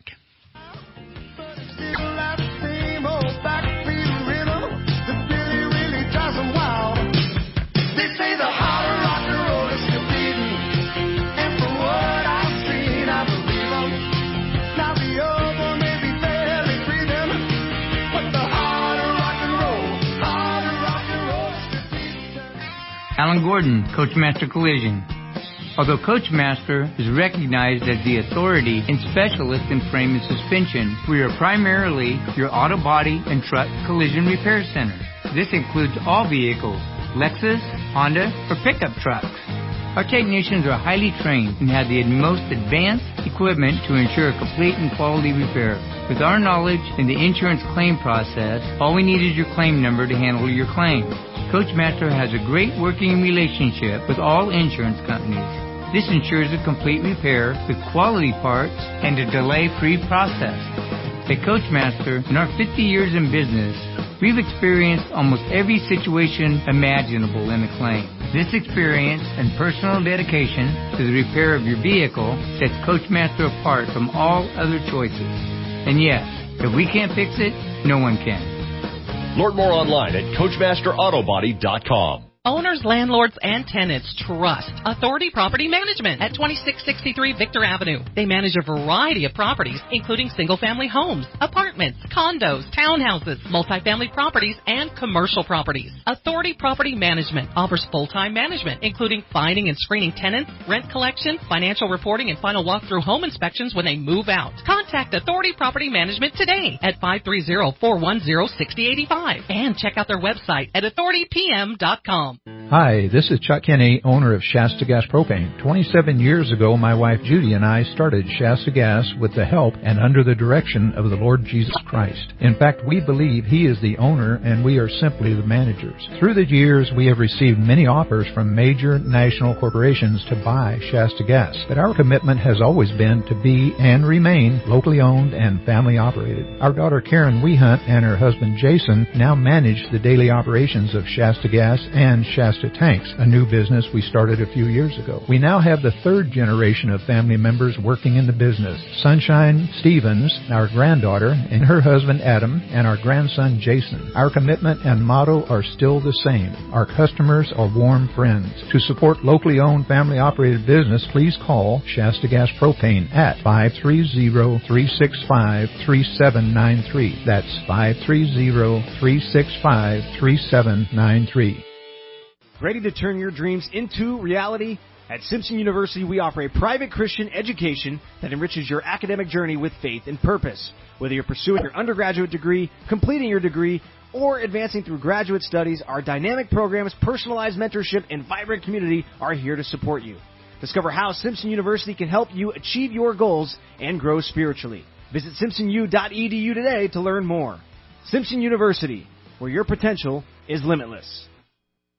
Alan Gordon, Coachmaster Collision. Although Coachmaster is recognized as the authority and specialist in frame and suspension, we are primarily your auto body and truck collision repair center. This includes all vehicles, Lexus, Honda, or pickup trucks. Our technicians are highly trained and have the most advanced equipment to ensure complete and quality repair. With our knowledge in the insurance claim process, all we need is your claim number to handle your claim. Coachmaster has a great working relationship with all insurance companies. This ensures a complete repair with quality parts and a delay-free process. At Coachmaster, in our fifty years in business, we've experienced almost every situation imaginable in a claim. This experience and personal dedication to the repair of your vehicle sets Coachmaster apart from all other choices. And yes, if we can't fix it, no one can. Learn more online at coachmaster auto body dot com. Owners, landlords, and tenants trust Authority Property Management at twenty-six sixty-three Victor Avenue. They manage a variety of properties, including single-family homes, apartments, condos, townhouses, multifamily properties, and commercial properties. Authority Property Management offers full-time management, including finding and screening tenants, rent collection, financial reporting, and final walkthrough home inspections when they move out. Contact Authority Property Management today at five three zero, four one zero, six zero eight five and check out their website at authority p m dot com. Hi, this is Chuck Kinney, owner of Shasta Gas Propane. twenty-seven years ago, my wife Judy and I started Shasta Gas with the help and under the direction of the Lord Jesus Christ. In fact, we believe He is the owner and we are simply the managers. Through the years, we have received many offers from major national corporations to buy Shasta Gas, but our commitment has always been to be and remain locally owned and family operated. Our daughter Karen Wehunt and her husband Jason now manage the daily operations of Shasta Gas and Shasta Tanks, a new business we started a few years ago. We now have the third generation of family members working in the business. Sunshine Stevens, our granddaughter, and her husband Adam, and our grandson Jason. Our commitment and motto are still the same. Our customers are warm friends. To support locally owned, family operated business, please call Shasta Gas Propane at five three zero, three six five, three seven nine three. That's five three zero, three six five, three seven nine three. Ready to turn your dreams into reality? At Simpson University, we offer a private Christian education that enriches your academic journey with faith and purpose. Whether you're pursuing your undergraduate degree, completing your degree, or advancing through graduate studies, our dynamic programs, personalized mentorship, and vibrant community are here to support you. Discover how Simpson University can help you achieve your goals and grow spiritually. Visit simpson u dot e d u today to learn more. Simpson University, where your potential is limitless.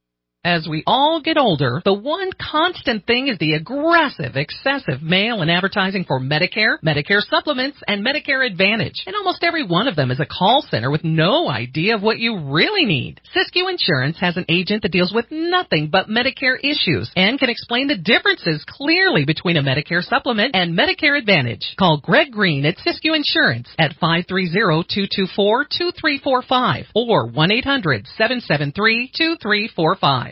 As we all get older, the one constant thing is the aggressive, excessive mail and advertising for Medicare, Medicare supplements, and Medicare Advantage. And almost every one of them is a call center with no idea of what you really need. Siskiyou Insurance has an agent that deals with nothing but Medicare issues and can explain the differences clearly between a Medicare supplement and Medicare Advantage. Call Greg Green at Siskiyou Insurance at five three zero, two two four, two three four five or one eight hundred, seven seven three, two three four five.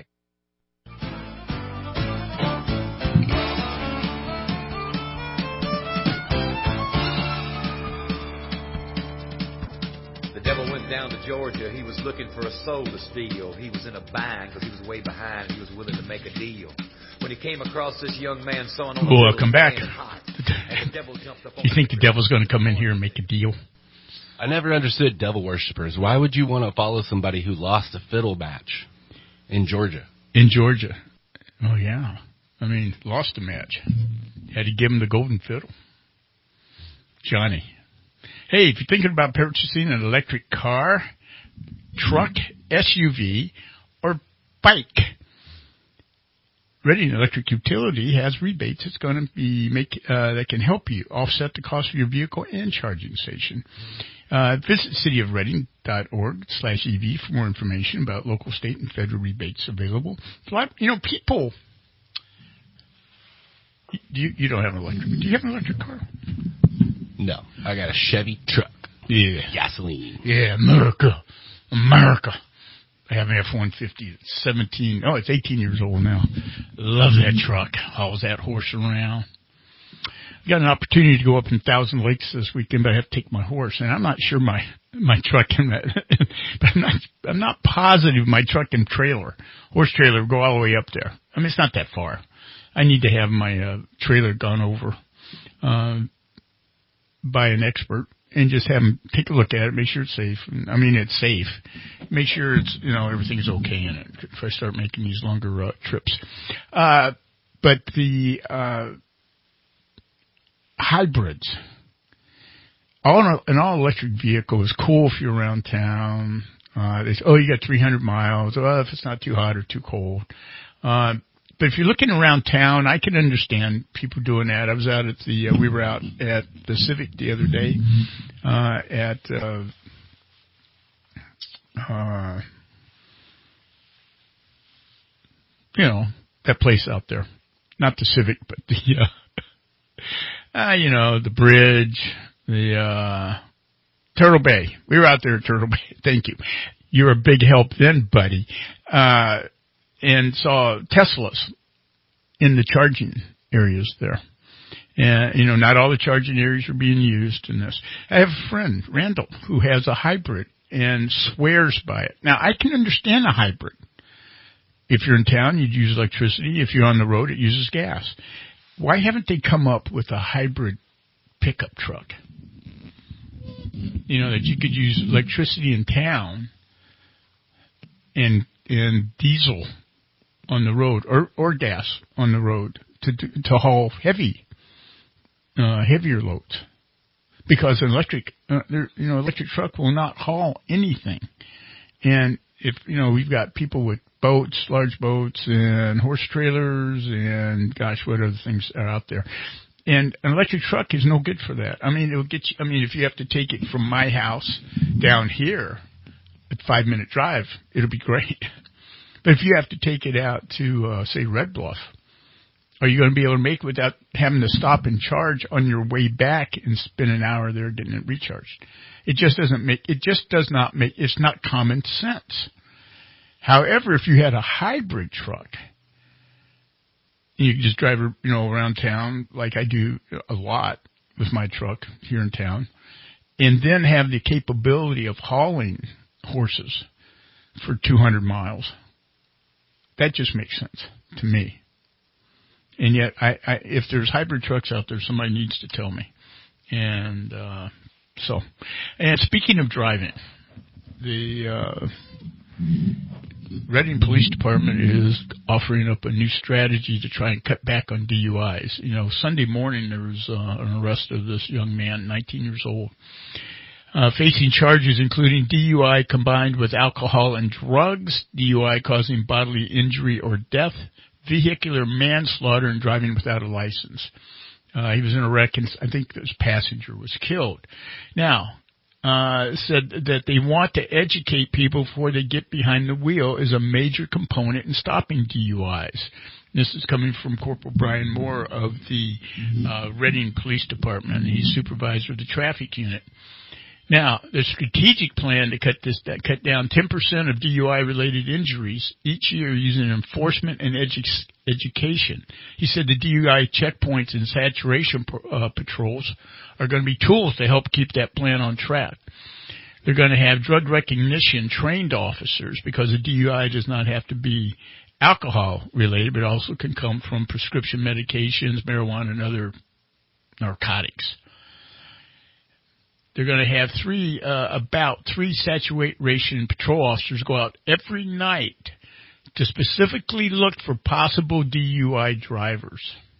The devil went down to Georgia. He was looking for a soul to steal. He was in a bind because he was way behind. He was willing to make a deal. When he came across this young man sewing on a Welcome back. hot, and the devil jumped up on You think the devil's going to come in here and make a deal? I never understood devil worshippers. Why would you want to follow somebody who lost a fiddle match in Georgia? In Georgia. Oh, yeah. I mean, lost a match. Had to give him the golden fiddle. Johnny. Hey, if you're thinking about purchasing an electric car, truck, S U V, or bike, Reading Electric Utility has rebates. It's going to be make uh, that can help you offset the cost of your vehicle and charging station. Uh, visit cityofreading.org slash EV for more information about local, state, and federal rebates available. A lot, you know, people. You you don't have an electric. Do you have an electric car? No, I got a Chevy truck. Yeah, gasoline. Yeah, America, America. I have an F one fifty. It's seventeen. Oh, it's eighteen years old now. Love that truck. Hauls that horse around. Got an opportunity to go up in Thousand Lakes this weekend, but I have to take my horse, and I'm not sure my my truck and that. But I'm not I'm not positive my truck and trailer, horse trailer, go all the way up there. I mean, it's not that far. I need to have my uh, trailer gone over uh, by an expert and just have them take a look at it, make sure it's safe. I mean, it's safe. Make sure it's, you know, everything's okay in it if I start making these longer uh, trips. Uh, but the uh, hybrids, all an all-electric vehicle is cool if you're around town. Uh, they say, oh, you got three hundred miles. Well, if it's not too hot or too cold. Uh, But if you're looking around town, I can understand people doing that. I was out at the, uh, we were out at the Civic the other day, uh, at, uh, uh, you know, that place out there. Not the Civic, but the, uh, uh, you know, the bridge, the, uh, Turtle Bay. We were out there at Turtle Bay. Thank you. You're a big help then, buddy. Uh, and saw Teslas in the charging areas there. And, you know, not all the charging areas are being used in this. I have a friend, Randall, who has a hybrid and swears by it. Now, I can understand a hybrid. If you're in town, you'd use electricity. If you're on the road, it uses gas. Why haven't they come up with a hybrid pickup truck? You know, that you could use electricity in town and and diesel on the road, or, or gas on the road to to haul heavy, uh, heavier loads, because an electric, uh, there, you know, electric truck will not haul anything. And if you know, we've got people with boats, large boats, and horse trailers, and gosh, what other things are out there. And an electric truck is no good for that. I mean, it'll get you. I mean, if you have to take it from my house down here, a five minute drive, it'll be great. But if you have to take it out to, uh, say, Red Bluff, are you going to be able to make it without having to stop and charge on your way back and spend an hour there getting it recharged? It just doesn't make, it just does not make, it's not common sense. However, if you had a hybrid truck, you could just drive, you know, around town like I do a lot with my truck here in town, and then have the capability of hauling horses for two hundred miles. That just makes sense to me. And yet, I, I, if there's hybrid trucks out there, somebody needs to tell me. And uh, so, and speaking of driving, the uh, Reading Police Department is offering up a new strategy to try and cut back on D U Is. You know, Sunday morning there was uh, an arrest of this young man, nineteen years old. Uh, facing charges including D U I combined with alcohol and drugs, D U I causing bodily injury or death, vehicular manslaughter, and driving without a license. Uh, he was in a wreck, and I think this passenger was killed. Now, uh, said that they want to educate people before they get behind the wheel is a major component in stopping D U Is. This is coming from Corporal Brian Moore of the uh, Reading Police Department. He's supervisor of the traffic unit. Now, the strategic plan to cut this, that cut down ten percent of D U I-related injuries each year using enforcement and edu- education. He said the D U I checkpoints and saturation uh, patrols are going to be tools to help keep that plan on track. They're going to have drug recognition trained officers because a D U I does not have to be alcohol-related, but also can come from prescription medications, marijuana, and other narcotics. They're going to have three, uh, about three saturation patrol officers go out every night to specifically look for possible D U I drivers.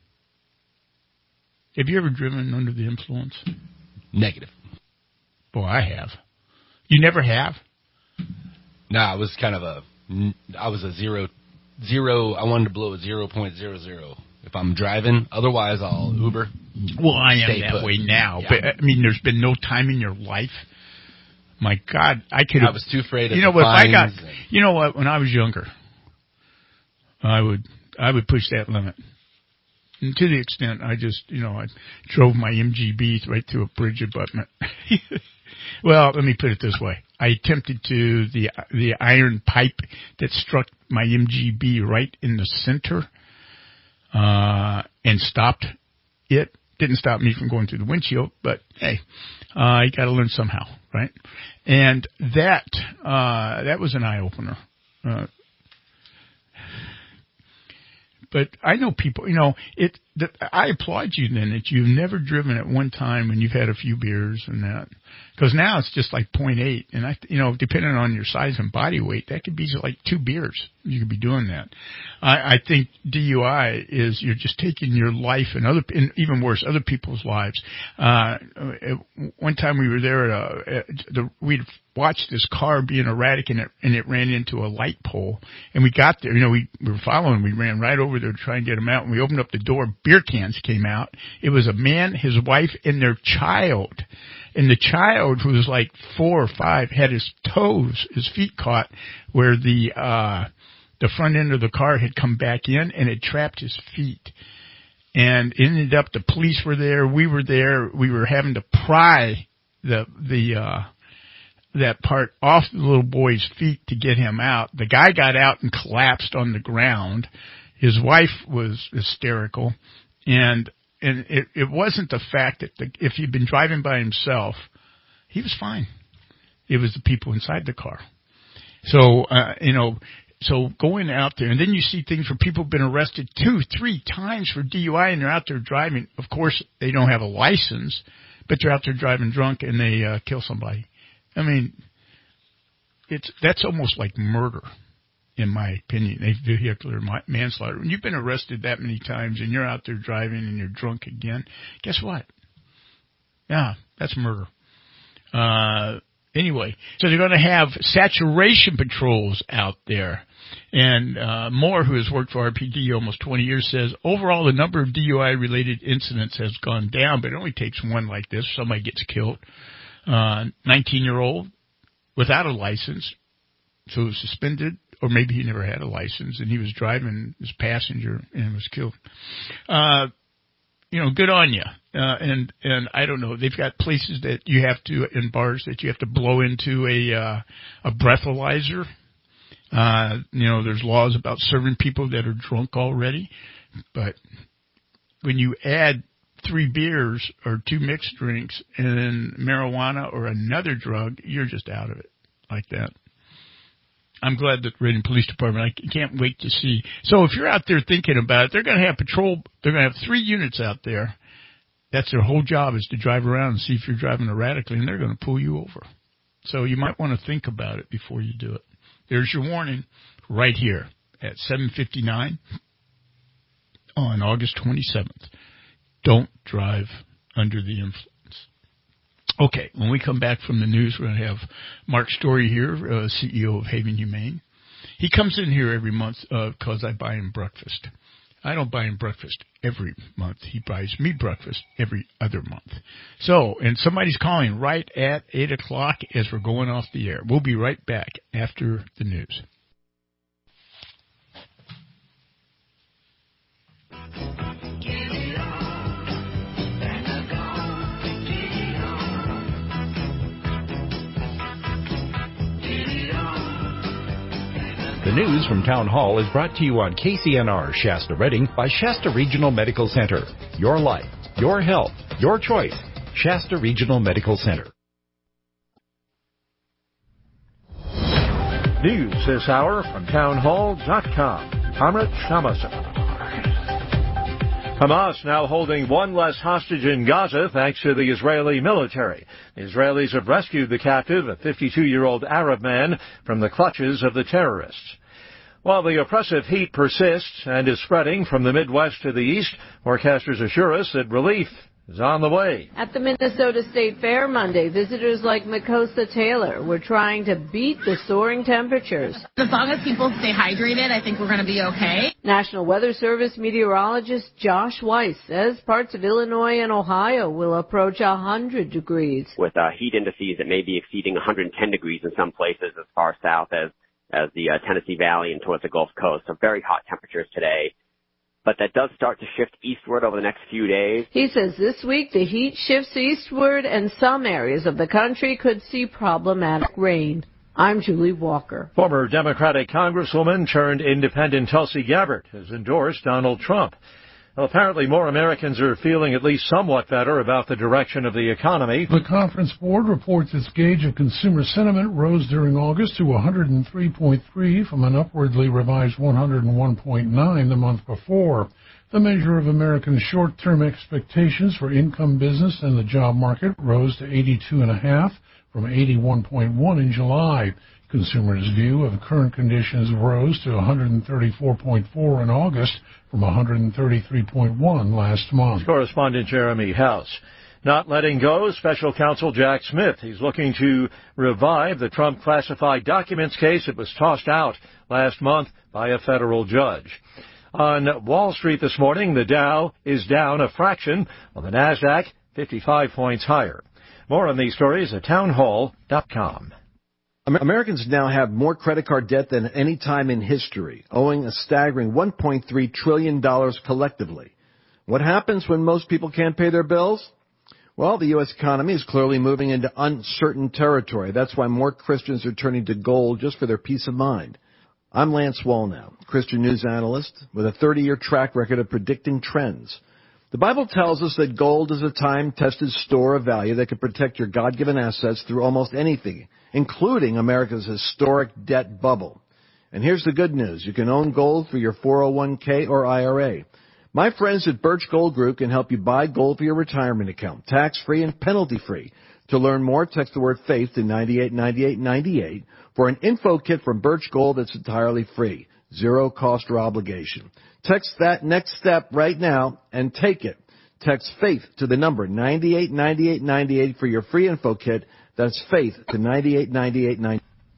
Have you ever driven under the influence? Negative. Boy, I have. You never have? No, I was kind of a, I was a zero, zero, I wanted to blow a zero point zero zero. If I'm driving, otherwise I'll Uber. Well, I am that put. way now, yeah. but I mean, there's been no time in your life. My God, I could. I was too afraid of. You know the what? If I got. and... You know what? When I was younger, I would I would push that limit, and to the extent I just you know I drove my M G B right through a bridge abutment. Well, let me put it this way: I attempted to the the iron pipe that struck my M G B right in the center. Uh, and stopped it. Didn't stop me from going through the windshield, but hey, uh, you gotta learn somehow, right? And that, uh, that was an eye opener. Uh, but I know people, you know, it, the, I applaud you then that you've never driven at one time and you've had a few beers and that. Because now it's just like point eight, and I, you know, depending on your size and body weight, that could be like two beers. You could be doing that. I, I think D U I is you're just taking your life and other, and even worse, other people's lives. Uh, one time we were there at a, at the, we'd watched this car being erratic, and it and it ran into a light pole. And we got there, you know, we, we were following. We ran right over there to try and get him out. And we opened up the door. Beer cans came out. It was a man, his wife, and their child. And the child, who was like four or five, had his toes, his feet caught where the uh the front end of the car had come back in, and it trapped his feet. And it ended up the police were there, we were there, we were having to pry the the uh that part off the little boy's feet to get him out. The guy got out and collapsed on the ground. His wife was hysterical, and And it, it wasn't the fact that the, if he'd been driving by himself, he was fine. It was the people inside the car. So, uh, you know, so going out there, and then you see things where people have been arrested two, three times for D U I, and they're out there driving. Of course, they don't have a license, but they're out there driving drunk, and they uh, kill somebody. I mean, it's that's almost like murder. In my opinion, a vehicular manslaughter. When you've been arrested that many times and you're out there driving and you're drunk again, guess what? Yeah, that's murder. Uh, anyway, so they're going to have saturation patrols out there. And uh, Moore, who has worked for R P D almost twenty years, says, overall the number of D U I-related incidents has gone down, but it only takes one like this. Somebody gets killed. Uh, nineteen-year-old without a license, so suspended. Or maybe he never had a license, and he was driving his passenger and was killed. Uh, you know, good on you. Uh, and, and I don't know, they've got places that you have to, in bars, that you have to blow into a, uh, a breathalyzer. Uh, you know, there's laws about serving people that are drunk already. But when you add three beers or two mixed drinks and then marijuana or another drug, you're just out of it like that. I'm glad that Reading Police Department, I can't wait to see. So if you're out there thinking about it, they're going to have patrol, they're going to have three units out there. That's their whole job, is to drive around and see if you're driving erratically, and they're going to pull you over. So you might want to think about it before you do it. There's your warning right here at seven fifty-nine on August twenty-seventh. Don't drive under the influence. Okay, when we come back from the news, we're going to have Mark Story here, uh, C E O of Haven Humane. He comes in here every month because uh, I buy him breakfast. I don't buy him breakfast every month. He buys me breakfast every other month. So, and somebody's calling right at eight o'clock as we're going off the air. We'll be right back after the news. The news from Town Hall is brought to you on K C N R Shasta Redding by Shasta Regional Medical Center. Your life, your health, your choice. Shasta Regional Medical Center. News this hour from town hall dot com. Amrit Shamasan. Hamas now holding one less hostage in Gaza thanks to the Israeli military. The Israelis have rescued the captive, a fifty-two-year-old Arab man, from the clutches of the terrorists. While the oppressive heat persists and is spreading from the Midwest to the east, forecasters assure us that relief is on the way. At the Minnesota State Fair Monday, visitors like Makosa Taylor were trying to beat the soaring temperatures. As long as people stay hydrated, I think we're going to be okay. National Weather Service meteorologist Josh Weiss says parts of Illinois and Ohio will approach one hundred degrees. With uh, heat indices that may be exceeding one hundred ten degrees in some places as far south as, as the uh, Tennessee Valley and towards the Gulf Coast. So very hot temperatures today. But that does start to shift eastward over the next few days. He says this week the heat shifts eastward and some areas of the country could see problematic rain. I'm Julie Walker. Former Democratic Congresswoman turned independent Tulsi Gabbard has endorsed Donald Trump. Well, apparently more Americans are feeling at least somewhat better about the direction of the economy. The Conference Board reports its gauge of consumer sentiment rose during August to one hundred three point three from an upwardly revised one hundred one point nine the month before. The measure of Americans' short-term expectations for income, business, and the job market rose to eighty-two point five from eighty-one point one in July. Consumers' view of current conditions rose to one hundred thirty-four point four in August from one hundred thirty-three point one last month. Correspondent Jeremy House. Not letting go, Special Counsel Jack Smith. He's looking to revive the Trump classified documents case that was tossed out last month by a federal judge. On Wall Street this morning, the Dow is down a fraction, while the NASDAQ fifty-five points higher. More on these stories at town hall dot com. Americans now have more credit card debt than at any time in history, owing a staggering one point three trillion dollars collectively. What happens when most people can't pay their bills? Well, the U S economy is clearly moving into uncertain territory. That's why more Christians are turning to gold just for their peace of mind. I'm Lance Wallnow, Christian news analyst with a thirty-year track record of predicting trends. The Bible tells us that gold is a time-tested store of value that can protect your God-given assets through almost anything, including America's historic debt bubble. And here's the good news. You can own gold through your four oh one k or I R A. My friends at Birch Gold Group can help you buy gold for your retirement account, tax-free and penalty-free. To learn more, text the word faith to nine eight nine eight nine eight for an info kit from Birch Gold that's entirely free. Zero cost or obligation. Text that next step right now and take it. Text FAITH to the number nine eight nine eight nine eight for your free info kit. That's FAITH to nine eight nine eight nine eight.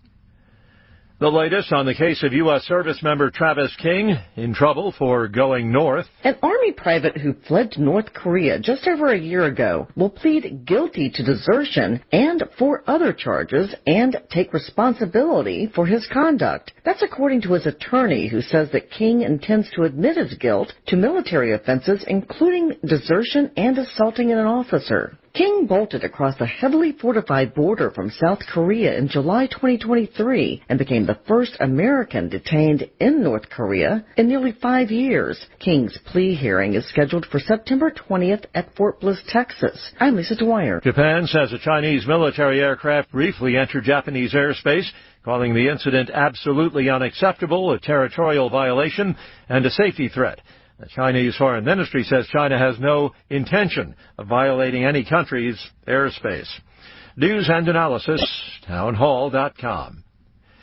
The latest on the case of U S service member Travis King in trouble for going north. An Army private who fled to North Korea just over a year ago will plead guilty to desertion and four other charges and take responsibility for his conduct. That's according to his attorney, who says that King intends to admit his guilt to military offenses, including desertion and assaulting an officer. King bolted across the heavily fortified border from South Korea in July twenty twenty-three and became the first American detained in North Korea in nearly five years. King's plea hearing is scheduled for September twentieth at Fort Bliss, Texas. I'm Lisa Dwyer. Japan says a Chinese military aircraft briefly entered Japanese airspace, calling the incident absolutely unacceptable, a territorial violation, and a safety threat. The Chinese Foreign Ministry says China has no intention of violating any country's airspace. News and analysis, town hall dot com.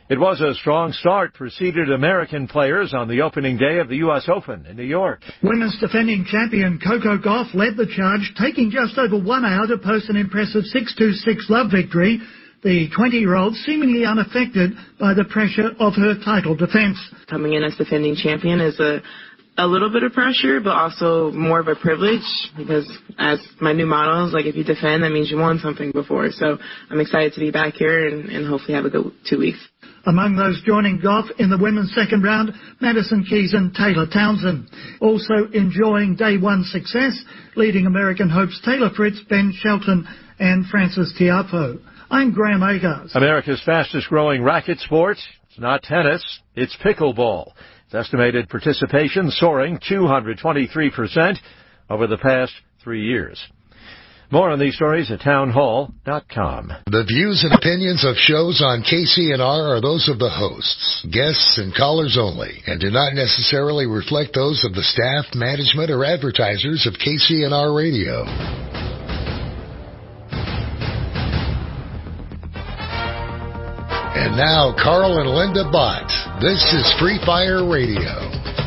It was a strong start for seeded American players on the opening day of the U S Open in New York. Women's defending champion Coco Gauff led the charge, taking just over one hour to post an impressive six two six love victory. The twenty-year-old seemingly unaffected by the pressure of her title defense. Coming in as defending champion is a a little bit of pressure, but also more of a privilege, because as my new motto is, like, if you defend, that means you won something before. So I'm excited to be back here and, and hopefully have a good two weeks. Among those joining Gauff in the women's second round, Madison Keys and Taylor Townsend. Also enjoying day one success, leading American hopes Taylor Fritz, Ben Shelton and Frances Tiafoe. I'm Graham Agars. America's fastest growing racket sport, it's not tennis, it's pickleball. Its estimated participation soaring two hundred twenty-three percent over the past three years. More on these stories at town hall dot com. The views and opinions of shows on K C N R are those of the hosts, guests, and callers only, and do not necessarily reflect those of the staff, management, or advertisers of K C N R Radio. And now, Carl and Linda Bott. This is Free Fire Radio.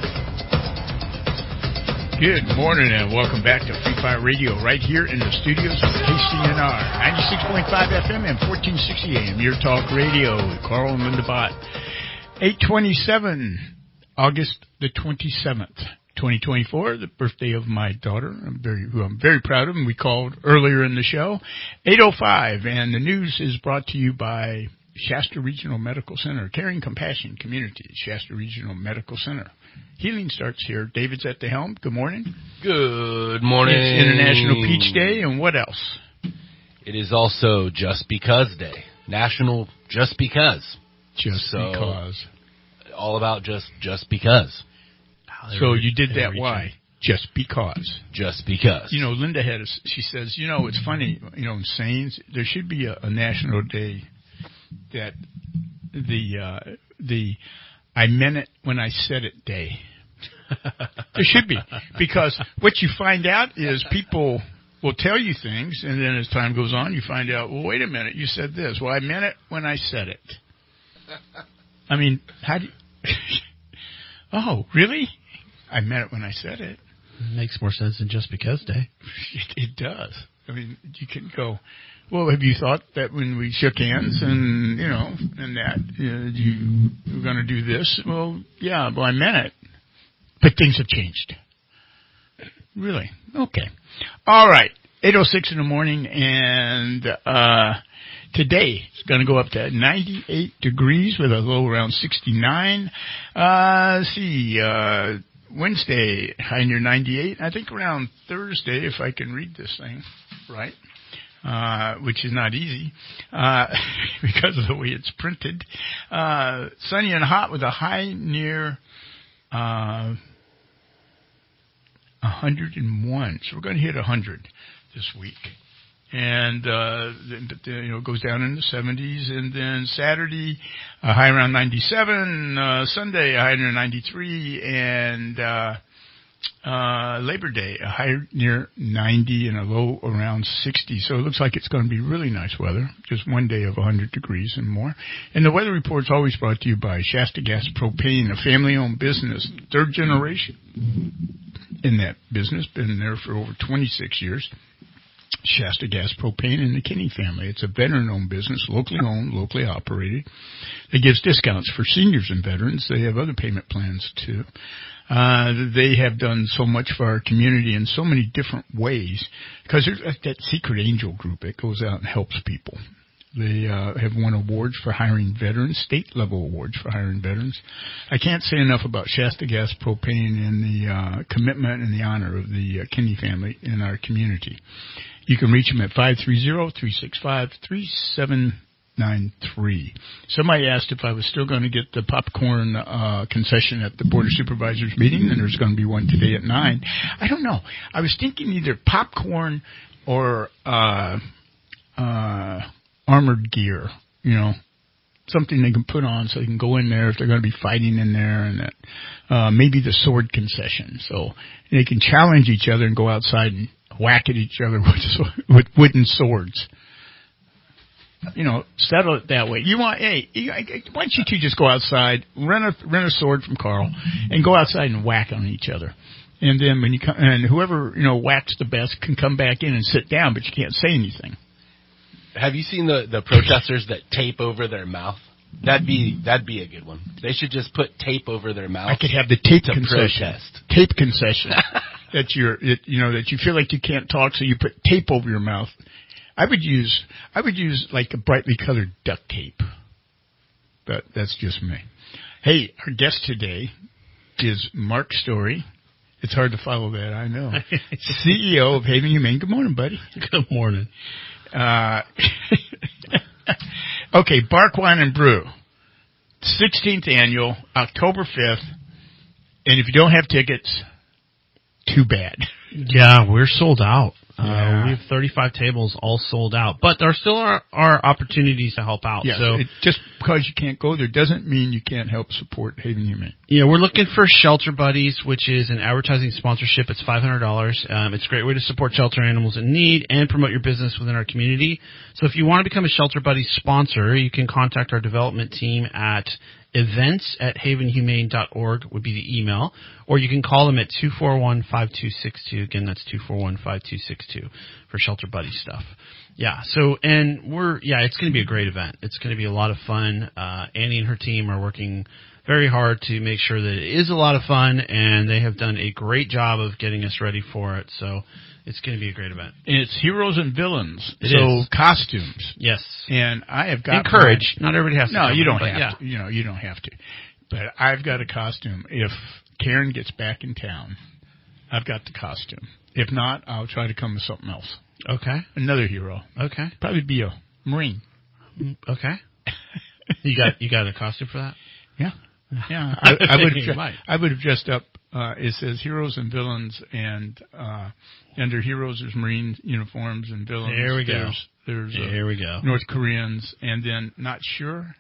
Good morning and welcome back to Free Fire Radio right here in the studios of K C N R, ninety-six point five F M and fourteen sixty A M, your talk radio with Carl and Linda Bott. eight twenty-seven, August the twenty-seventh, twenty twenty-four, the birthday of my daughter, I'm very, who I'm very proud of, and we called earlier in the show, eight oh five, and the news is brought to you by Shasta Regional Medical Center, Caring Compassion Community, Shasta Regional Medical Center. Healing starts here. David's at the helm. Good morning. Good morning. It's International Peach Day, and what else? It is also Just Because Day. National Just Because. Just so, because. All about just just because. So you did that why? Just because. Just because. You know, Linda had a, she says, you know, it's funny, you know, in sayings, there should be a, a national day that the, uh, the, I meant it when I said it day. There should be. Because what you find out is people will tell you things, and then as time goes on, you find out, well, wait a minute, you said this. Well, I meant it when I said it. I mean, how do you... Oh, really? I meant it when I said it. It makes more sense than Just Because Day. It, it does. I mean, you can go... Well, have you thought that when we shook hands and, you know, and that uh, you were going to do this? Well, yeah, well, I meant it. But things have changed. Really? Okay. All right. eight oh six in the morning, and uh, today it's going to go up to ninety-eight degrees with a low around sixty-nine. Uh, let's see, uh, Wednesday, high near ninety-eight. I think around Thursday, if I can read this thing right. Uh, which is not easy, uh, because of the way it's printed. Uh, sunny and hot with a high near, uh, one hundred one. So we're going to hit one hundred this week. And, uh, you know, it goes down in the seventies. And then Saturday, a high around ninety-seven. Uh, Sunday, a high near ninety-three. And, uh, Uh, Labor Day, a high near ninety and a low around sixty. So it looks like it's going to be really nice weather. Just one day of one hundred degrees and more. And the weather report's always brought to you by Shasta Gas Propane, a family-owned business, third generation in that business. Been there for over twenty-six years. Shasta Gas Propane and the Kinney family. It's a veteran-owned business, locally owned, locally operated. It gives discounts for seniors and veterans. They have other payment plans, too. Uh, they have done so much for our community in so many different ways, because there's like that secret angel group that goes out and helps people. They uh, have won awards for hiring veterans, state-level awards for hiring veterans. I can't say enough about Shasta Gas Propane and the uh, commitment and the honor of the uh, Kinney family in our community. You can reach them at five three zero, three six five, three seven nine three. Somebody asked if I was still going to get the popcorn uh, concession at the Board of Supervisors meeting, and there's going to be one today at nine. I don't know. I was thinking either popcorn or uh, uh, armored gear, you know, something they can put on so they can go in there if they're going to be fighting in there, and that, uh, maybe the sword concession. So they can challenge each other and go outside and whack at each other with, with wooden swords. you know, settle it that way. You want, hey, you, why don't you two just go outside, rent a rent a sword from Carl, and go outside and whack on each other. And then when you come, and whoever you know whacks the best can come back in and sit down, but you can't say anything. Have you seen the the protesters that tape over their mouth? That'd be that'd be a good one. They should just put tape over their mouth. I could have the tape to concession. protest. Tape concession. that you're, it, you know, that you feel like you can't talk, so you put tape over your mouth. I would use, I would use like a brightly colored duct tape. But that's just me. Hey, our guest today is Mark Story. It's hard to follow that, I know. C E O of Haven Humane. Good morning, buddy. Good morning. Uh, okay, Bark Wine and Brew. sixteenth annual, October fifth. And if you don't have tickets, too bad. Yeah, we're sold out. Uh, Yeah. we have thirty-five tables all sold out, but there still are, are opportunities to help out. Yeah, so it, just because you can't go there doesn't mean you can't help support Haven Humane. yeah, we're looking for Shelter Buddies, which is an advertising sponsorship. It's five hundred dollars. Um, it's a great way to support shelter animals in need and promote your business within our community. So if you want to become a Shelter Buddies sponsor, you can contact our development team at events at haven humane dot org would be the email, or you can call them at two four one, five two six two. Again, that's two four one, five two six two for Shelter Buddy stuff. Yeah, so, and we're, yeah, it's going to be a great event. It's going to be a lot of fun. Uh, Annie and her team are working very hard to make sure that it is a lot of fun, and they have done a great job of getting us ready for it. So it's going to be a great event. And it's heroes and villains. It so is. costumes. Yes. And I have got Encourage. Not everybody has to. No, come you in, don't but have yeah. to. You know, you don't have to. But I've got a costume. If Karen gets back in town, I've got the costume. If not, I'll try to come with something else. Okay. Another hero. Okay. Probably be a Marine. Okay. You got you got a costume for that? Yeah. Yeah. I, I would have You dre- might. I would have dressed up. Uh, it says heroes and villains, and uh, under heroes there's Marine uniforms, and villains There we go. there's, there's uh, There we go. North Koreans, and then not sure.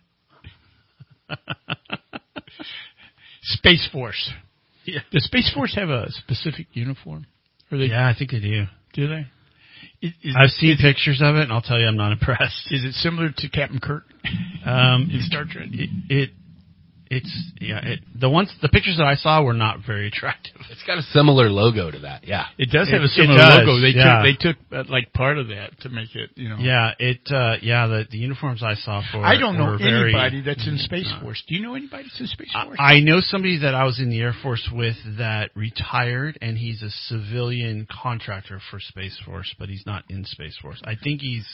Space Force. Yeah. Does Space Force have a specific uniform? Or they, Yeah, I think they do. Do they? Is, is I've it- seen is, pictures of it, and I'll tell you I'm not impressed. Is it similar to Captain Kirk Um, in Star Trek? It, it it's yeah. It, the ones the pictures that I saw were not very attractive. It's got a similar logo to that. Yeah. It does have It- a similar it does, logo. They yeah. took they took uh, like part of that to make it, you know. Yeah, it uh, yeah. The, the uniforms I saw for I don't know were very, anybody that's in Space Force. Do you know anybody that's in Space Force? I know somebody that I was in the Air Force with that retired, and he's a civilian contractor for Space Force, but he's not in Space Force. I think he's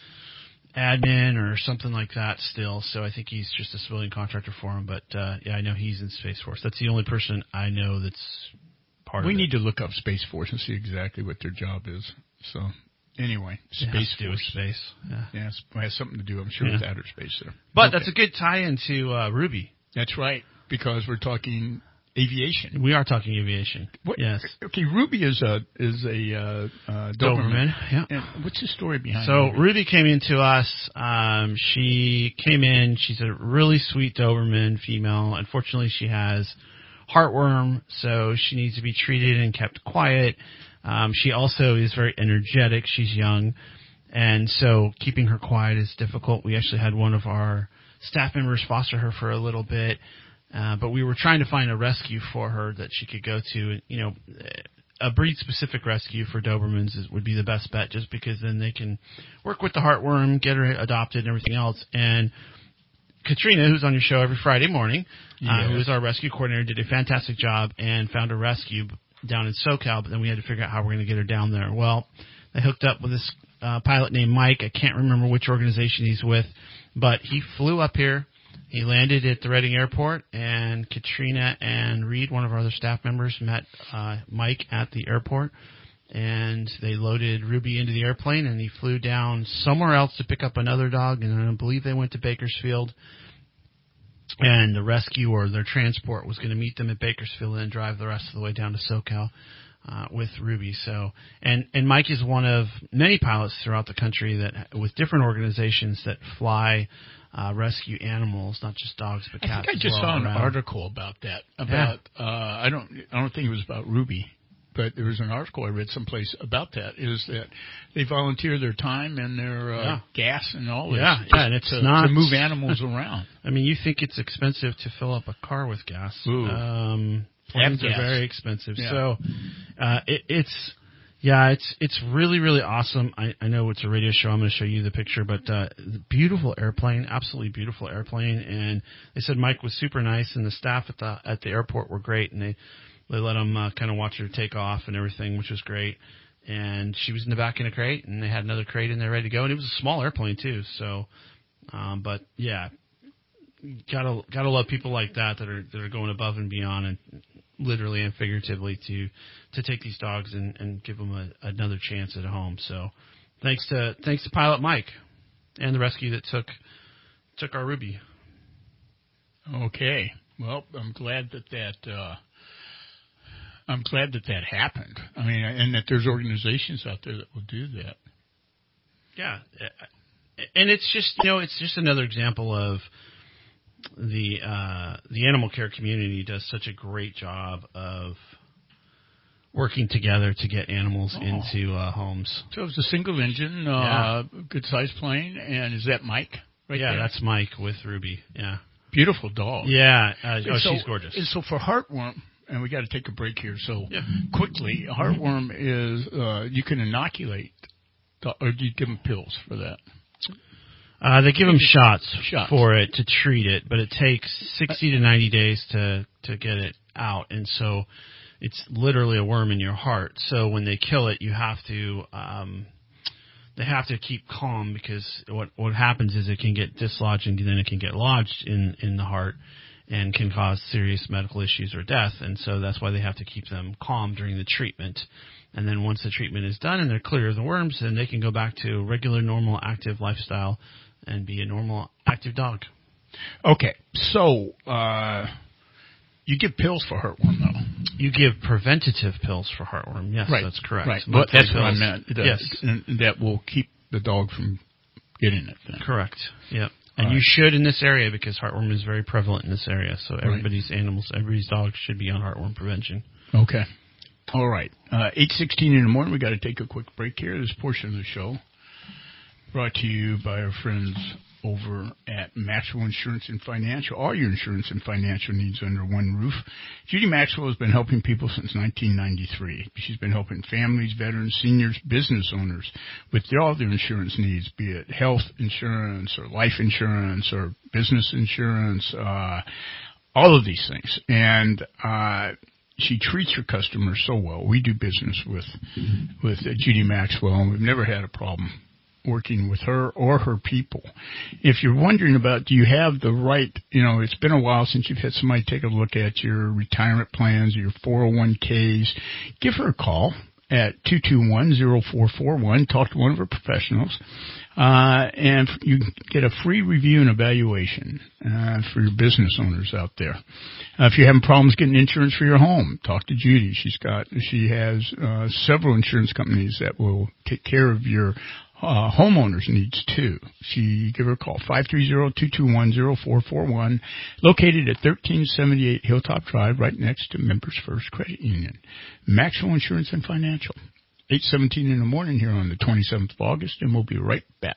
admin or something like that still, so I think he's just a civilian contractor for him. But uh, yeah, I know he's in Space Force. That's the only person I know that's part we of it. need to look up Space Force and see exactly what their job is. So anyway, It has Space to do with Force. space. Yeah. Yeah, it has something to do, I'm sure, Yeah. with outer space there. But Okay. that's a good tie-in to uh, Ruby. That's right, because we're talking aviation. We are talking aviation. What, Yes. Okay, Ruby is a is a uh, uh, Doberman. Doberman, yeah. And what's the story behind? So Ruby? Ruby came into us. Um, she came in. She's a really sweet Doberman female. Unfortunately, she has heartworm, so she needs to be treated and kept quiet. Um, she also is very energetic. She's young, and so keeping her quiet is difficult. We actually had one of our staff members foster her for a little bit. Uh, but we were trying to find a rescue for her that she could go to. You know, a breed-specific rescue for Dobermans is, would be the best bet, just because then they can work with the heartworm, get her adopted, and everything else. And Katrina, who's on your show every Friday morning, uh, Yes. who is our rescue coordinator, did a fantastic job and found a rescue down in SoCal. But then we had to figure out how we're going to get her down there. Well, they hooked up with this uh, pilot named Mike. I can't remember which organization he's with, but he flew up here. He landed at the Reading Airport, and Katrina and Reed, one of our other staff members, met uh, Mike at the airport, and they loaded Ruby into the airplane, and he flew down somewhere else to pick up another dog, and I believe they went to Bakersfield, and the rescue or their transport was going to meet them at Bakersfield and then drive the rest of the way down to SoCal uh, with Ruby. So, and, and Mike is one of many pilots throughout the country that, with different organizations that fly Uh, rescue animals, not just dogs, but cats. I think I just as well saw an around. article about that. About uh, I don't I don't think it was about Ruby. but there was an article I read someplace about that, is that they volunteer their time and their uh, yeah. gas and all this yeah, yeah, and it's to, not, to move animals around. I mean, you think it's expensive to fill up a car with gas. Ooh. Um, planes are gas. very expensive. Yeah. So uh, it, it's... Yeah, it's it's really, really awesome. I, I know it's a radio show. I'm going to show you the picture, but uh, beautiful airplane, absolutely beautiful airplane. And they said Mike was super nice, and the staff at the at the airport were great, and they they let him uh, kind of watch her take off and everything, which was great. And she was in the back in a crate, and they had another crate in there ready to go, and it was a small airplane too. So, um, but yeah, gotta gotta love people like that that are that are going above and beyond, and literally and figuratively to to take these dogs and, and give them a, another chance at home. So thanks to thanks to Pilot Mike and the rescue that took took our Ruby. Okay, well, I'm glad that that uh, I'm glad that that happened. I mean, and that there's organizations out there that will do that. Yeah, and it's just you know it's just another example of the uh, the animal care community does such a great job of working together to get animals oh. into uh, homes. So it's a single engine, uh, yeah. good sized plane, and is that Mike? Right yeah, there? That's Mike with Ruby. Yeah, beautiful dog. Yeah, uh, oh, so, she's gorgeous. And so for heartworm, and we got to take a break here. So yeah. quickly, heartworm is uh, you can inoculate, the, or do you give them pills for that? Uh, they give them shots, shots for it to treat it, but it takes sixty to ninety days to, to get it out. And so it's literally a worm in your heart. So when they kill it, you have to, um, they have to keep calm, because what, what happens is it can get dislodged and then it can get lodged in, in the heart and can cause serious medical issues or death. And so that's why they have to keep them calm during the treatment. And then once the treatment is done and they're clear of the worms, then they can go back to a regular, normal, active lifestyle and be a normal, active dog. Okay, so uh, you give pills for heartworm, though. You give preventative pills for heartworm. Yes, right. that's correct. Right, but that's pills. What I meant. That, yes. And that will keep the dog from getting it. Then. Correct, yep. And All you right. should in this area, because heartworm is very prevalent in this area. So everybody's right. animals, everybody's dogs should be on heartworm prevention. Okay. All right. Uh, eight sixteen in the morning, we got to take a quick break here. This portion of the show brought to you by our friends over at Maxwell Insurance and Financial. All your insurance and financial needs under one roof. Judy Maxwell has been helping people since nineteen ninety-three. She's been helping families, veterans, seniors, business owners with all their insurance needs, be it health insurance or life insurance or business insurance, uh, all of these things. And uh, she treats her customers so well. We do business with, with uh, Judy Maxwell, and we've never had a problem working with her or her people. If you're wondering about, do you have the right, you know, it's been a while since you've had somebody take a look at your retirement plans, your four oh one k's, give her a call at two two one, oh four four one. Talk to one of her professionals. Uh, and you get a free review and evaluation uh, for your business owners out there. Uh, if you're having problems getting insurance for your home, talk to Judy. She's got, she has uh, several insurance companies that will take care of your Uh, homeowners needs too. She give her a call, five three zero, two two one, zero four four one, located at thirteen seventy-eight Hilltop Drive, right next to Members First Credit Union. Maxwell Insurance and Financial. eight seventeen in the morning here on the twenty-seventh of August, and we'll be right back.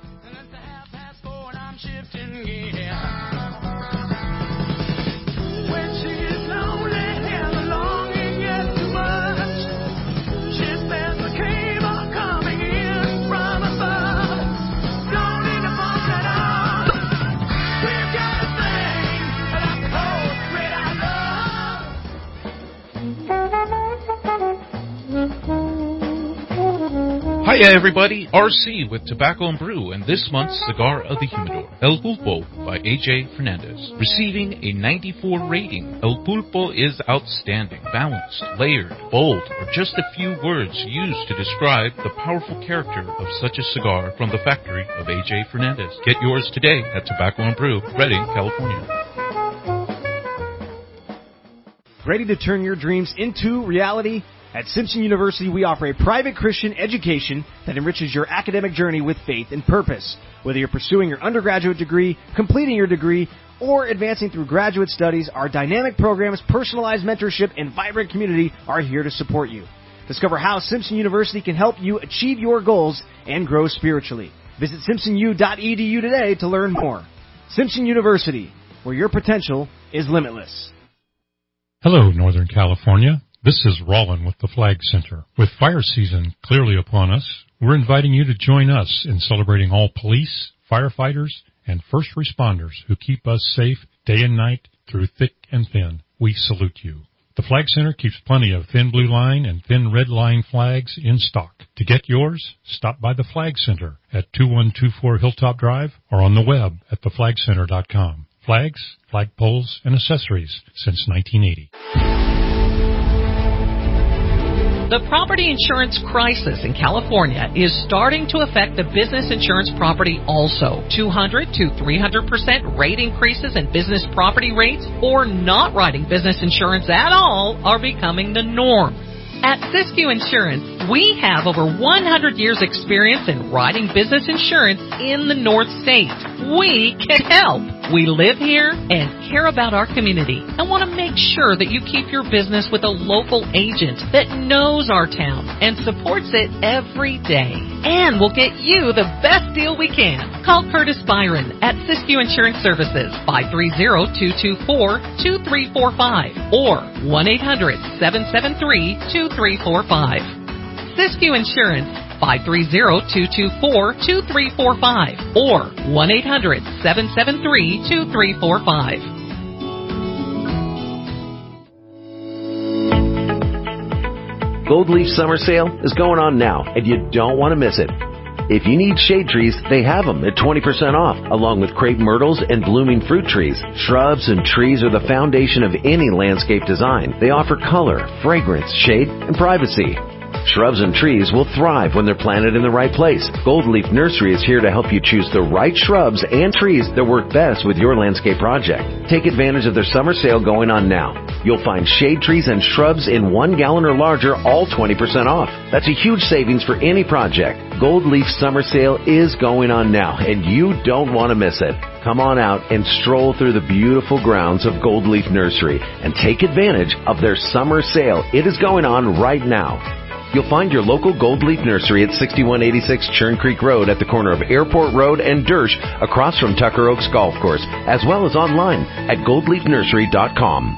Hiya everybody, R C with Tobacco and Brew and this month's Cigar of the Humidor, El Pulpo by A J Fernandez. Receiving a ninety-four rating, El Pulpo is outstanding, balanced, layered, bold, or just a few words used to describe the powerful character of such a cigar from the factory of A J Fernandez. Get yours today at Tobacco and Brew, Redding, California. Ready to turn your dreams into reality? At Simpson University, we offer a private Christian education that enriches your academic journey with faith and purpose. Whether you're pursuing your undergraduate degree, completing your degree, or advancing through graduate studies, our dynamic programs, personalized mentorship, and vibrant community are here to support you. Discover how Simpson University can help you achieve your goals and grow spiritually. Visit simpson u dot e d u today to learn more. Simpson University, where your potential is limitless. Hello, Northern California. This is Rollin with the Flag Center. With fire season clearly upon us, we're inviting you to join us in celebrating all police, firefighters, and first responders who keep us safe day and night through thick and thin. We salute you. The Flag Center keeps plenty of thin blue line and thin red line flags in stock. To get yours, stop by the Flag Center at two one two four Hilltop Drive or on the web at the flag center dot com. Flags, flagpoles, and accessories since nineteen eighty. The property insurance crisis in California is starting to affect the business insurance property also. two hundred to three hundred percent rate increases in business property rates or not writing business insurance at all are becoming the norm. At Siskiyou Insurance, we have over one hundred years experience in writing business insurance in the North State. We can help. We live here and care about our community and want to make sure that you keep your business with a local agent that knows our town and supports it every day. And we'll get you the best deal we can. Call Curtis Byron at Siskiyou Insurance Services, five three zero, two two four, two three four five or one eight hundred, seven seven three, two three four five. Siskiyou Insurance, five three zero, two two four, two three four five or one eight hundred, seven seven three, two three four five. Gold Leaf Summer Sale is going on now, and you don't want to miss it. If you need shade trees, they have them at twenty percent off, along with crepe myrtles and blooming fruit trees. Shrubs and trees are the foundation of any landscape design. They offer color, fragrance, shade, and privacy. Shrubs and trees will thrive when they're planted in the right place. Gold Leaf Nursery is here to help you choose the right shrubs and trees that work best with your landscape project. Take advantage of their summer sale going on now. You'll find shade trees and shrubs in one gallon or larger, all twenty percent off. That's a huge savings for any project. Gold Leaf Summer Sale is going on now, and you don't want to miss it. Come on out and stroll through the beautiful grounds of Gold Leaf Nursery and take advantage of their summer sale. It is going on right now. You'll find your local Gold Leaf Nursery at sixty-one eighty-six Churn Creek Road at the corner of Airport Road and Dersh across from Tucker Oaks Golf Course, as well as online at gold leaf nursery dot com.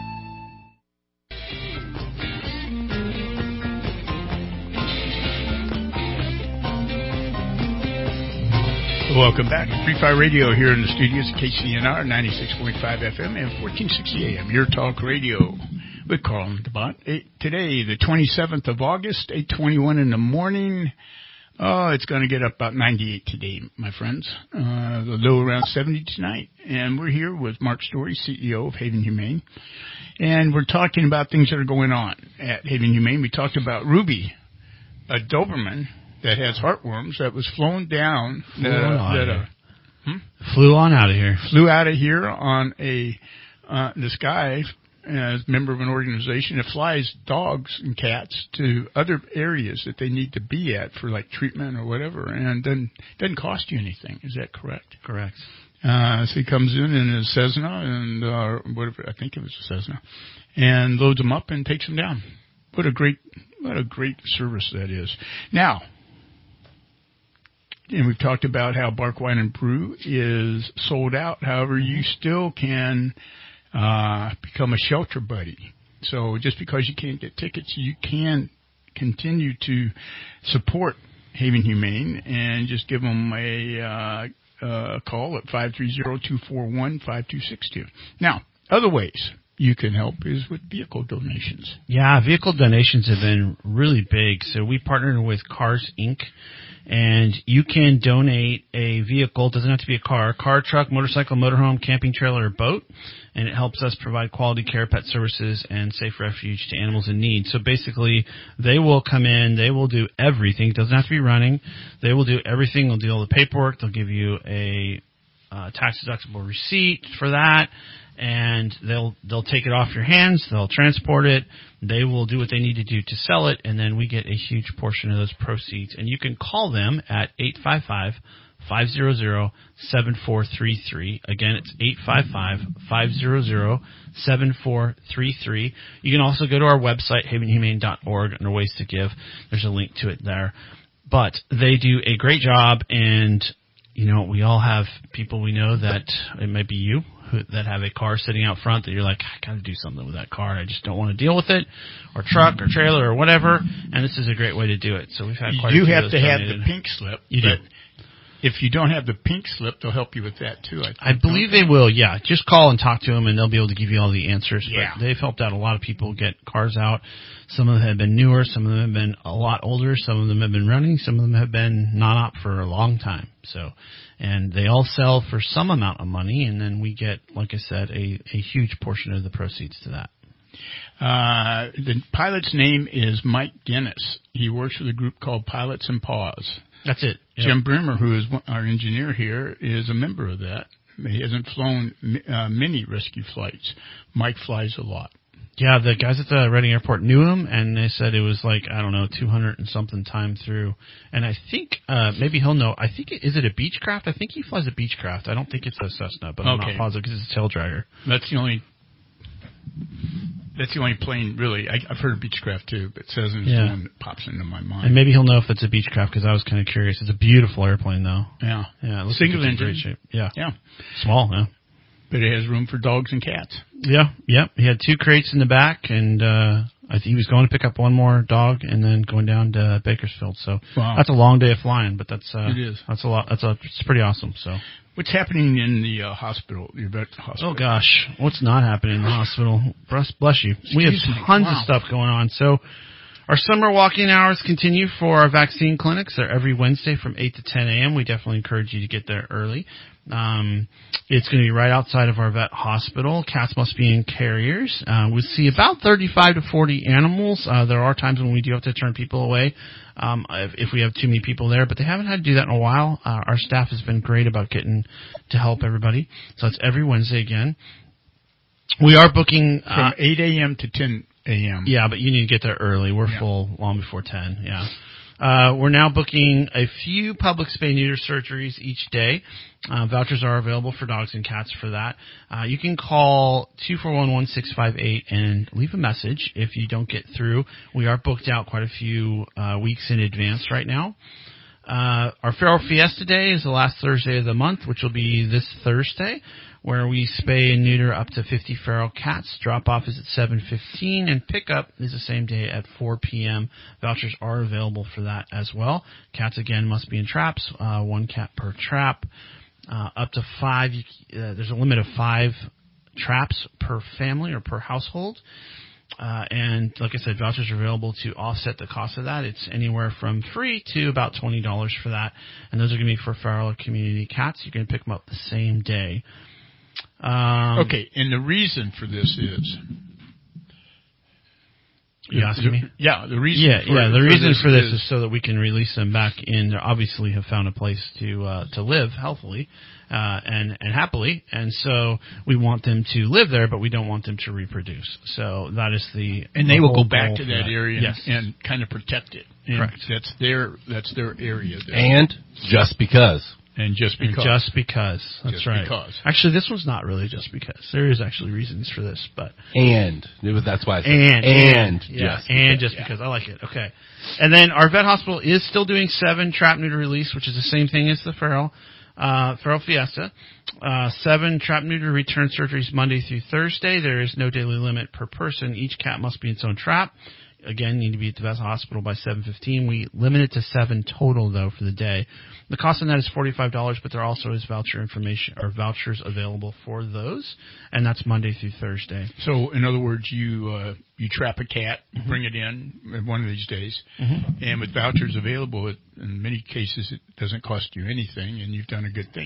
Welcome back to Free Fire Radio here in the studios at K C N R ninety-six point five F M and fourteen sixty A M, your talk radio. With Carl and DeBont. Today, the twenty-seventh of August, eight twenty-one in the morning. Oh, it's going to get up about ninety-eight today, my friends. Uh, the low around seventy tonight. And we're here with Mark Story, C E O of Haven Humane. And we're talking about things that are going on at Haven Humane. We talked about Ruby, a Doberman that has heartworms that was flown down. Flew that, uh, on that, uh, hmm? Flew on out of here. Flew out of here on a, uh, this guy, as a member of an organization that flies dogs and cats to other areas that they need to be at for like treatment or whatever, and doesn't doesn't cost you anything. Is that correct? Correct. Uh, so he comes in in his Cessna and uh, whatever, I think it was a Cessna, and loads them up and takes them down. What a great what a great service that is. Now, and we've talked about how Bark Wine and Brew is sold out. However, you still can Uh, become a shelter buddy. So just because you can't get tickets, you can continue to support Haven Humane and just give them a uh, uh, call at five three zero, two four one, five two six two. Now, other ways you can help is with vehicle donations. Yeah, vehicle donations have been really big. So we partnered with Cars Incorporated. And you can donate a vehicle. It doesn't have to be a car. Car, truck, motorcycle, motorhome, camping trailer, or boat. And it helps us provide quality care, pet services, and safe refuge to animals in need. So basically, they will come in. They will do everything. It doesn't have to be running. They will do everything. They'll do all the paperwork. They'll give you a uh, tax deductible receipt for that, and they'll they'll take it off your hands. They'll transport it. They will do what they need to do to sell it, and then we get a huge portion of those proceeds. And you can call them at eight five five, five hundred, seven four three three. Again, it's eight five five, five hundred, seven four three three. You can also go to our website, haven humane dot org, under ways to give. There's a link to it there. But they do a great job, and, you know, we all have people we know that, it might be you, who, that have a car sitting out front that you're like, I got to do something with that car. I just don't want to deal with it, or truck or trailer or whatever. And this is a great way to do it. So we've had quite you a few have of to those have donated. the pink slip. You do. If you don't have the pink slip, they'll help you with that too. I, think, I believe they will, yeah. Just call and talk to them, and they'll be able to give you all the answers. Yeah. But they've helped out a lot of people get cars out. Some of them have been newer. Some of them have been a lot older. Some of them have been running. Some of them have been non-op for a long time. So, and they all sell for some amount of money, and then we get, like I said, a, a huge portion of the proceeds to that. Uh, the pilot's name is Mike Guinness. He works with a group called Pilots and Paws. That's it. Yep. Jim Brimmer, who is our engineer here, is a member of that. He hasn't flown uh, many rescue flights. Mike flies a lot. Yeah, the guys at the Reading Airport knew him, and they said it was like, I don't know, two hundred and something time through. And I think, uh, maybe he'll know, I think, it, is it a Beechcraft? I think he flies a Beechcraft. I don't think it's a Cessna, but I'm Okay. not positive because it's a tail dragger. That's the only... That's the only plane, really. I, I've heard of Beechcraft, too, but Cessna is Yeah. the one that pops into my mind. And maybe he'll know if it's a Beechcraft, because I was kind of curious. It's a beautiful airplane, though. Yeah. Yeah, it looks Single like it's in engine. great shape. Yeah. Yeah. Small, yeah. But it has room for dogs and cats. Yeah, yep. He had two crates in the back, and uh I think he was going to pick up one more dog and then going down to Bakersfield. So Wow. that's a long day of flying, but that's uh It is. that's a lot. That's a it's pretty awesome. So What's happening in the uh, hospital, your vet hospital? oh gosh, what's not happening in the hospital? Bless, bless you. We have Excuse me. tons Wow. of stuff going on. So our summer walk-in hours continue for our vaccine clinics. They're every Wednesday from eight to ten a.m. We definitely encourage you to get there early. Um, it's going to be right outside of our vet hospital. Cats must be in carriers. Uh, we see about thirty-five to forty animals. Uh, there are times when we do have to turn people away um, if, if we have too many people there, but they haven't had to do that in a while. Uh, our staff has been great about getting to help everybody. So it's every Wednesday again. We are booking uh, From eight a.m. to ten a.m. Yeah, but you need to get there early. We're Yeah. full long before ten. Yeah. Uh, we're now booking a few public spay neuter surgeries each day. Uh, vouchers are available for dogs and cats for that. Uh, you can call two four one, one six five eight and leave a message if you don't get through. We are booked out quite a few uh, weeks in advance right now. Uh, our Feral Fiesta Day is the last Thursday of the month, which will be this Thursday, where we spay and neuter up to fifty feral cats. Drop-off is at seven fifteen, and pickup is the same day at four p.m. Vouchers are available for that as well. Cats, again, must be in traps, uh, one cat per trap. Uh, up to five, you, uh, there's a limit of five traps per family or per household. Uh, and like I said, vouchers are available to offset the cost of that. It's anywhere from free to about twenty dollars for that. And those are going to be for feral or community cats. You can pick them up the same day. Um, Okay, and the reason for this is... You asking me? Yeah, the reason Yeah, for, yeah. The for reason this for this is, is so that we can release them back in. They obviously have found a place to uh, to live healthily uh, and and happily, and so we want them to live there, but we don't want them to reproduce. So that is the And they the will whole go back goal to for that area Yes. and, and kind of protect it. And Correct. That's their that's their area. There. And just because. And just And because. just because. That's Just right. because. Actually, this one's not really just because. There is actually reasons for this, but And. It was, that's why I said and and yeah, just and because. just Yeah. because I like it. Okay, and then our vet hospital is still doing seven trap neuter release, which is the same thing as the feral uh, feral fiesta. Uh, seven trap neuter return surgeries Monday through Thursday. There is no daily limit per person. Each cat must be in its own trap. Again, you need to be at the vet hospital by seven fifteen. We limit it to seven total, though, for the day. The cost on that is forty-five dollars, but there also is voucher information or vouchers available for those, and that's Monday through Thursday. So, in other words, you uh, you trap a cat, you Mm-hmm. bring it in one of these days, Mhm. and with vouchers available, it, in many cases, it doesn't cost you anything, and you've done a good thing.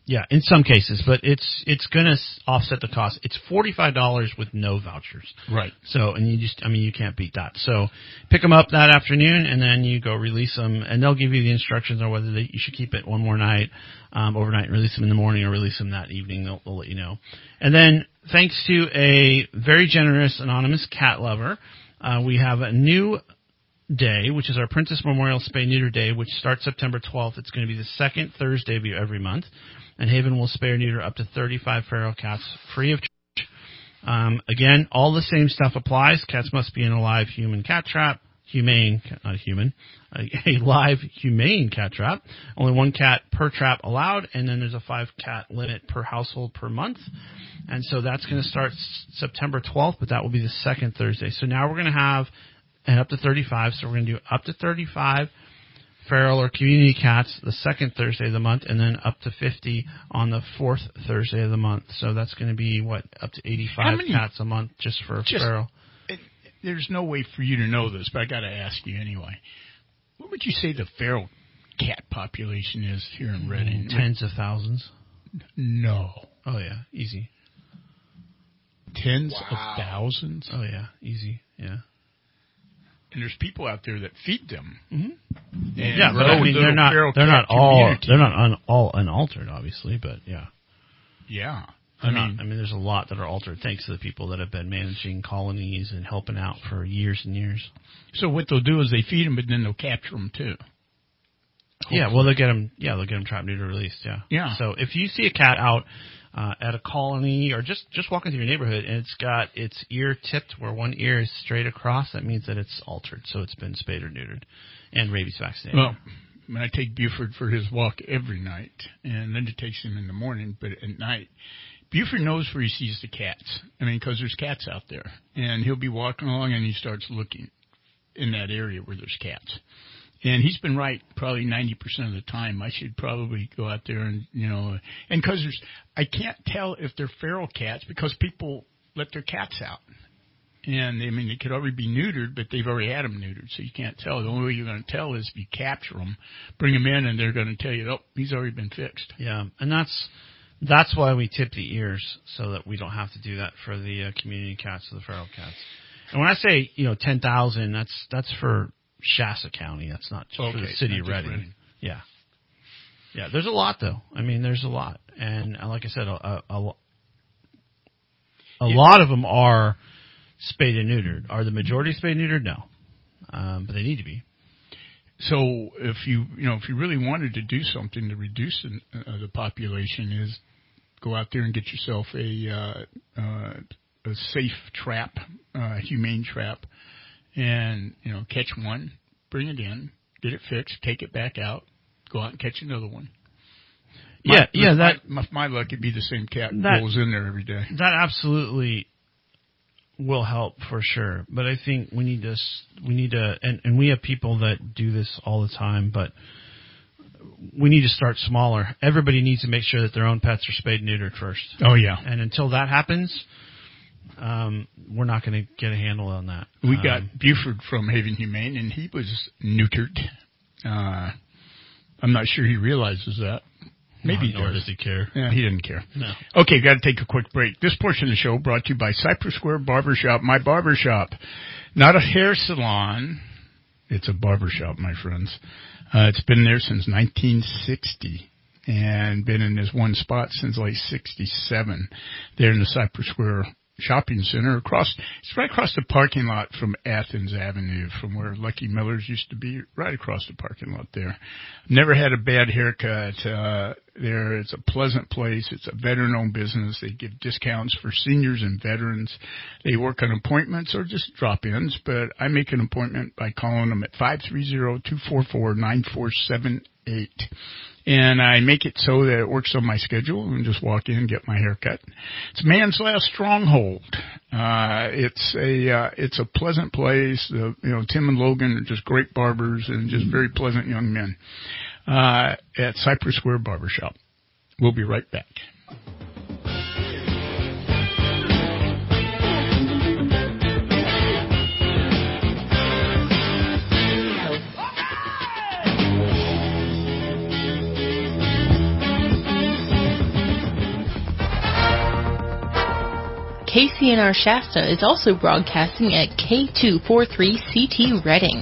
Yeah, in some cases, but it's it's going to offset the cost. It's forty-five dollars with no vouchers. Right. So, and you just, I mean, you can't beat that. So, pick them up that afternoon, and then you go release them, and they'll give you the instructions on whether they, you should keep it one more night, um, overnight, and release them in the morning, or release them that evening. They'll, they'll let you know. And then, thanks to a very generous anonymous cat lover, uh, we have a new day, which is our Princess Memorial Spay Neuter Day, which starts September twelfth. It's going to be the second Thursday of every month. And Haven will spay or neuter up to thirty-five feral cats free of charge. Um, again, all the same stuff applies. Cats must be in a live human cat trap. Humane, not a human, a, a live humane cat trap. Only one cat per trap allowed, and then there's a five cat limit per household per month. And so that's going to start September twelfth, but that will be the second Thursday. So now we're going to have and up to thirty-five. So we're going to do up to thirty-five feral or community cats the second Thursday of the month, and then up to fifty on the fourth Thursday of the month. So that's going to be, what, up to eighty-five many, cats a month just for just, feral. It, there's no way for you to know this, but I got to ask you anyway. What would you say the feral cat population is here in Redding? Tens of thousands. No. Oh, yeah, easy. Tens wow. of thousands? Oh, yeah, easy, yeah. And there's people out there that feed them. Mm-hmm. Yeah, but I mean, they're not they're not all they're not un, all unaltered, obviously, but yeah, yeah. I I mean, mean, I mean, there's a lot that are altered thanks to the people that have been managing colonies and helping out for years and years. So what they'll do is they feed them, but then they'll capture them too. Hopefully. Yeah, well, they'll get them. Yeah, they'll get them trapped, neutered, released. Yeah, yeah. So if you see a cat out Uh, at a colony or just, just walking through your neighborhood and it's got its ear tipped where one ear is straight across, that means that it's altered. So it's been spayed or neutered and rabies vaccinated. Well, when I take Buford for his walk every night, and Linda takes him in the morning, but at night, Buford knows where he sees the cats. I mean, because there's cats out there. And he'll be walking along and he starts looking in that area where there's cats. And he's been right probably ninety percent of the time. I should probably go out there and, you know, and because there's, I can't tell if they're feral cats because people let their cats out. And, I mean, they could already be neutered, but they've already had them neutered, so you can't tell. The only way you're going to tell is if you capture them, bring them in, and they're going to tell you, oh, he's already been fixed. Yeah, and that's that's why we tip the ears, so that we don't have to do that for the uh, community cats or the feral cats. And when I say, you know, ten thousand, that's that's for Shasta County. That's not just okay, for the city of Redding. Redding. Yeah. Yeah, there's a lot, though. I mean, there's a lot. And like I said, a, a, a, a yeah. lot of them are spayed and neutered. Are the majority spayed and neutered? No. Um, but they need to be. So if you, you know, if you really wanted to do something to reduce the, uh, the population is go out there and get yourself a, uh, uh, a safe trap, uh, humane trap. And, you know, catch one, bring it in, get it fixed, take it back out, go out and catch another one. My, yeah, yeah, that my, my luck, it'd be the same cat that rolls in there every day. That absolutely will help for sure. But I think we need to, we need to, and, and we have people that do this all the time, but we need to start smaller. Everybody needs to make sure that their own pets are spayed and neutered first. Oh, yeah. And until that happens, Um, we're not going to get a handle on that. We um, got Buford from Haven Humane, and he was neutered. Uh, I'm not sure he realizes that. Maybe nor does he care. Yeah, he didn't care. No. Okay, got to take a quick break. This portion of the show brought to you by Cypress Square Barbershop, my barbershop. Not a hair salon. It's a barbershop, my friends. Uh, it's been there since nineteen sixty. And been in this one spot since like sixty-seven. There in the Cypress Square Shopping Center, across, it's right across the parking lot from Athens Avenue, from where Lucky Miller's used to be, right across the parking lot there. Never had a bad haircut, uh, there. It's a pleasant place. It's a veteran-owned business. They give discounts for seniors and veterans. They work on appointments or just drop-ins, but I make an appointment by calling them at five three zero, two four four, nine four seven eight. And I make it so that it works on my schedule and just walk in and get my hair cut. It's Man's Last Stronghold. Uh, it's a, uh, it's a pleasant place. Uh, you know, Tim and Logan are just great barbers and just very pleasant young men, uh, at Cypress Square Barbershop. We'll be right back. K C N R Shasta is also broadcasting at K two forty-three C T Reading.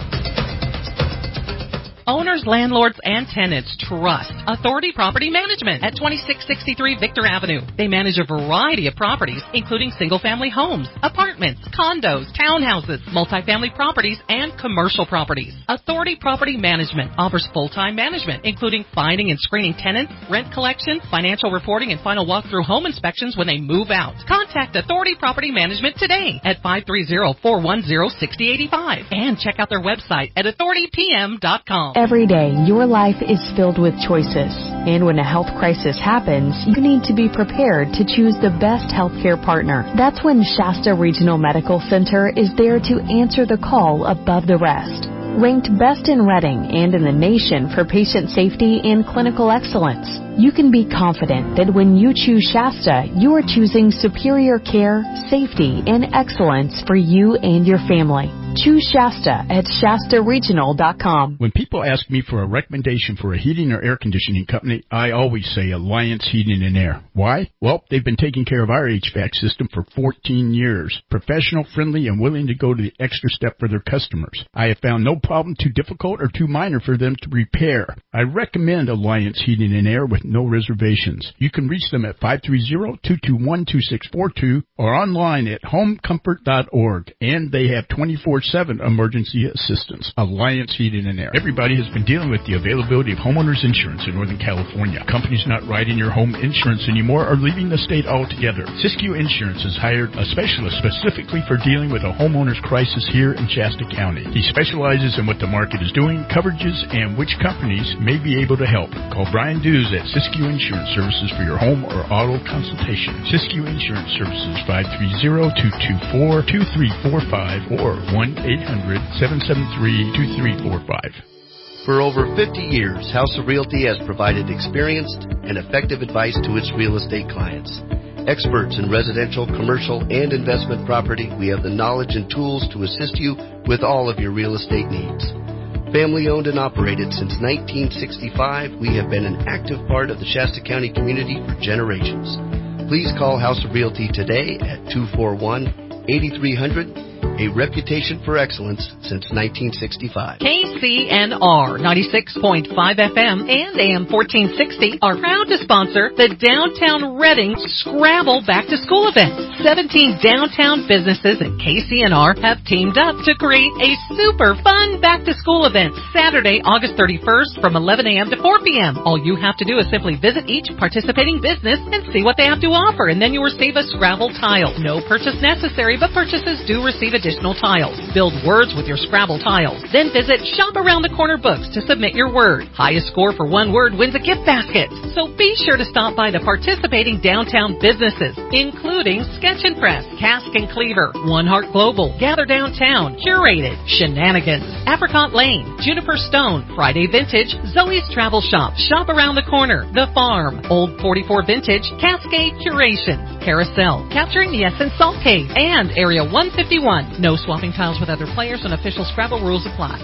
Owners, landlords, and tenants trust Authority Property Management at twenty-six sixty-three Victor Avenue. They manage a variety of properties, including single-family homes, apartments, condos, townhouses, multifamily properties, and commercial properties. Authority Property Management offers full-time management, including finding and screening tenants, rent collection, financial reporting, and final walkthrough home inspections when they move out. Contact Authority Property Management today at five three zero, four one zero, six zero eight five and check out their website at authority p m dot com. Every day, your life is filled with choices. And when a health crisis happens, you need to be prepared to choose the best healthcare partner. That's when Shasta Regional Medical Center is there to answer the call above the rest. Ranked best in Reading and in the nation for patient safety and clinical excellence, you can be confident that when you choose Shasta, you are choosing superior care, safety, and excellence for you and your family. Choose Shasta at shasta regional dot com. When people ask me for a recommendation for a heating or air conditioning company, I always say Alliance Heating and Air. Why? Well, they've been taking care of our H V A C system for fourteen years. Professional, friendly, and willing to go to the extra step for their customers. I have found no problem too difficult or too minor for them to repair. I recommend Alliance Heating and Air with no reservations. You can reach them at five three zero, two two one, two six four two or online at home comfort dot org. And they have twenty-four seven emergency assistance. Alliance Heating and Air. Everybody has been dealing with the availability of homeowners insurance in Northern California. Companies not writing your home insurance anymore are leaving the state altogether. Siskiyou Insurance has hired a specialist specifically for dealing with a homeowner's crisis here in Shasta County. He specializes in what the market is doing, coverages, and which companies may be able to help. Call Brian Dews at Siskiyou Insurance Services for your home or auto consultation. Siskiyou Insurance Services, five three zero, two two four, two three four five or one eight hundred, seven seven three, two three four five. For over fifty years, House of Realty has provided experienced and effective advice to its real estate clients. Experts in residential, commercial, and investment property, we have the knowledge and tools to assist you with all of your real estate needs. Family owned and operated since nineteen sixty-five, we have been an active part of the Shasta County community for generations. Please call House of Realty today at two four one, eight three zero zero. A reputation for excellence since nineteen sixty-five. K C N R ninety-six point five F M and A M fourteen sixty are proud to sponsor the Downtown Reading Scrabble Back to School event. seventeen downtown businesses in K C N R have teamed up to create a super fun back to school event Saturday, August thirty-first from eleven a.m. to four p.m. All you have to do is simply visit each participating business and see what they have to offer, and then you receive a Scrabble tile. No purchase necessary, but purchases do receive additional tiles. Build words with your Scrabble tiles. Then visit Shop Around the Corner Books to submit your word. Highest score for one word wins a gift basket. So be sure to stop by the participating downtown businesses, including Sketch and Press, Cask and Cleaver, One Heart Global, Gather Downtown, Curated, Shenanigans, Apricot Lane, Juniper Stone, Friday Vintage, Zoe's Travel Shop, Shop Around the Corner, The Farm, Old forty-four Vintage, Cascade Curations, Carousel, Capturing the Essence Salt Cave, and Area one fifty-one. No swapping tiles with other players, and official Scrabble rules apply.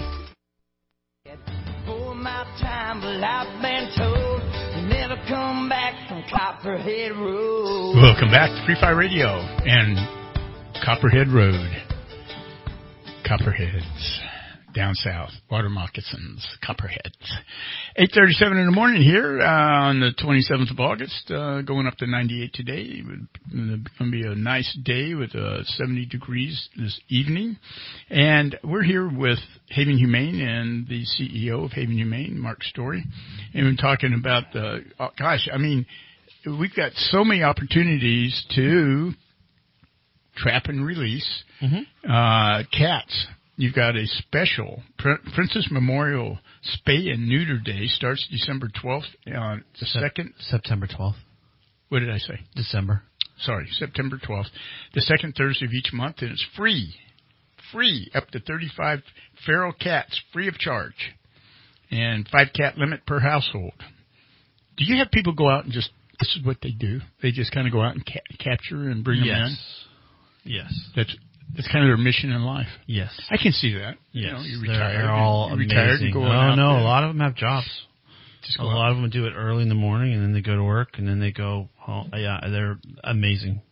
For my time, but I've been told you never come back from Copperhead Road. Welcome back to Free Fire Radio and Copperhead Road. Copperheads. Down south, water moccasins, copperheads. eight thirty-seven in the morning here uh, on the twenty-seventh of August, uh, going up to ninety-eight today. It's going to be a nice day with uh, seventy degrees this evening. And we're here with Haven Humane and the C E O of Haven Humane, Mark Story. And we're talking about, the, oh, gosh, I mean, we've got so many opportunities to trap and release mm-hmm. uh, cats. You've got a special Princess Memorial Spay and Neuter Day starts December twelfth on the Se- second September twelfth. What did I say? December. Sorry, September twelfth. The second Thursday of each month, and it's free. Free. Up to thirty-five feral cats, free of charge. And five cat limit per household. Do you have people go out and just, this is what they do? They just kind of go out and ca- capture and bring yes. them in? Yes. That's That's kind of their mission in life. Yes. I can see that. Yes. You know, you retire. They're all you amazing. Retired and go oh, out no. there. A lot of them have jobs. Just a lot out. of them do it early in the morning, and then they go to work, and then they go home. Yeah, they're amazing.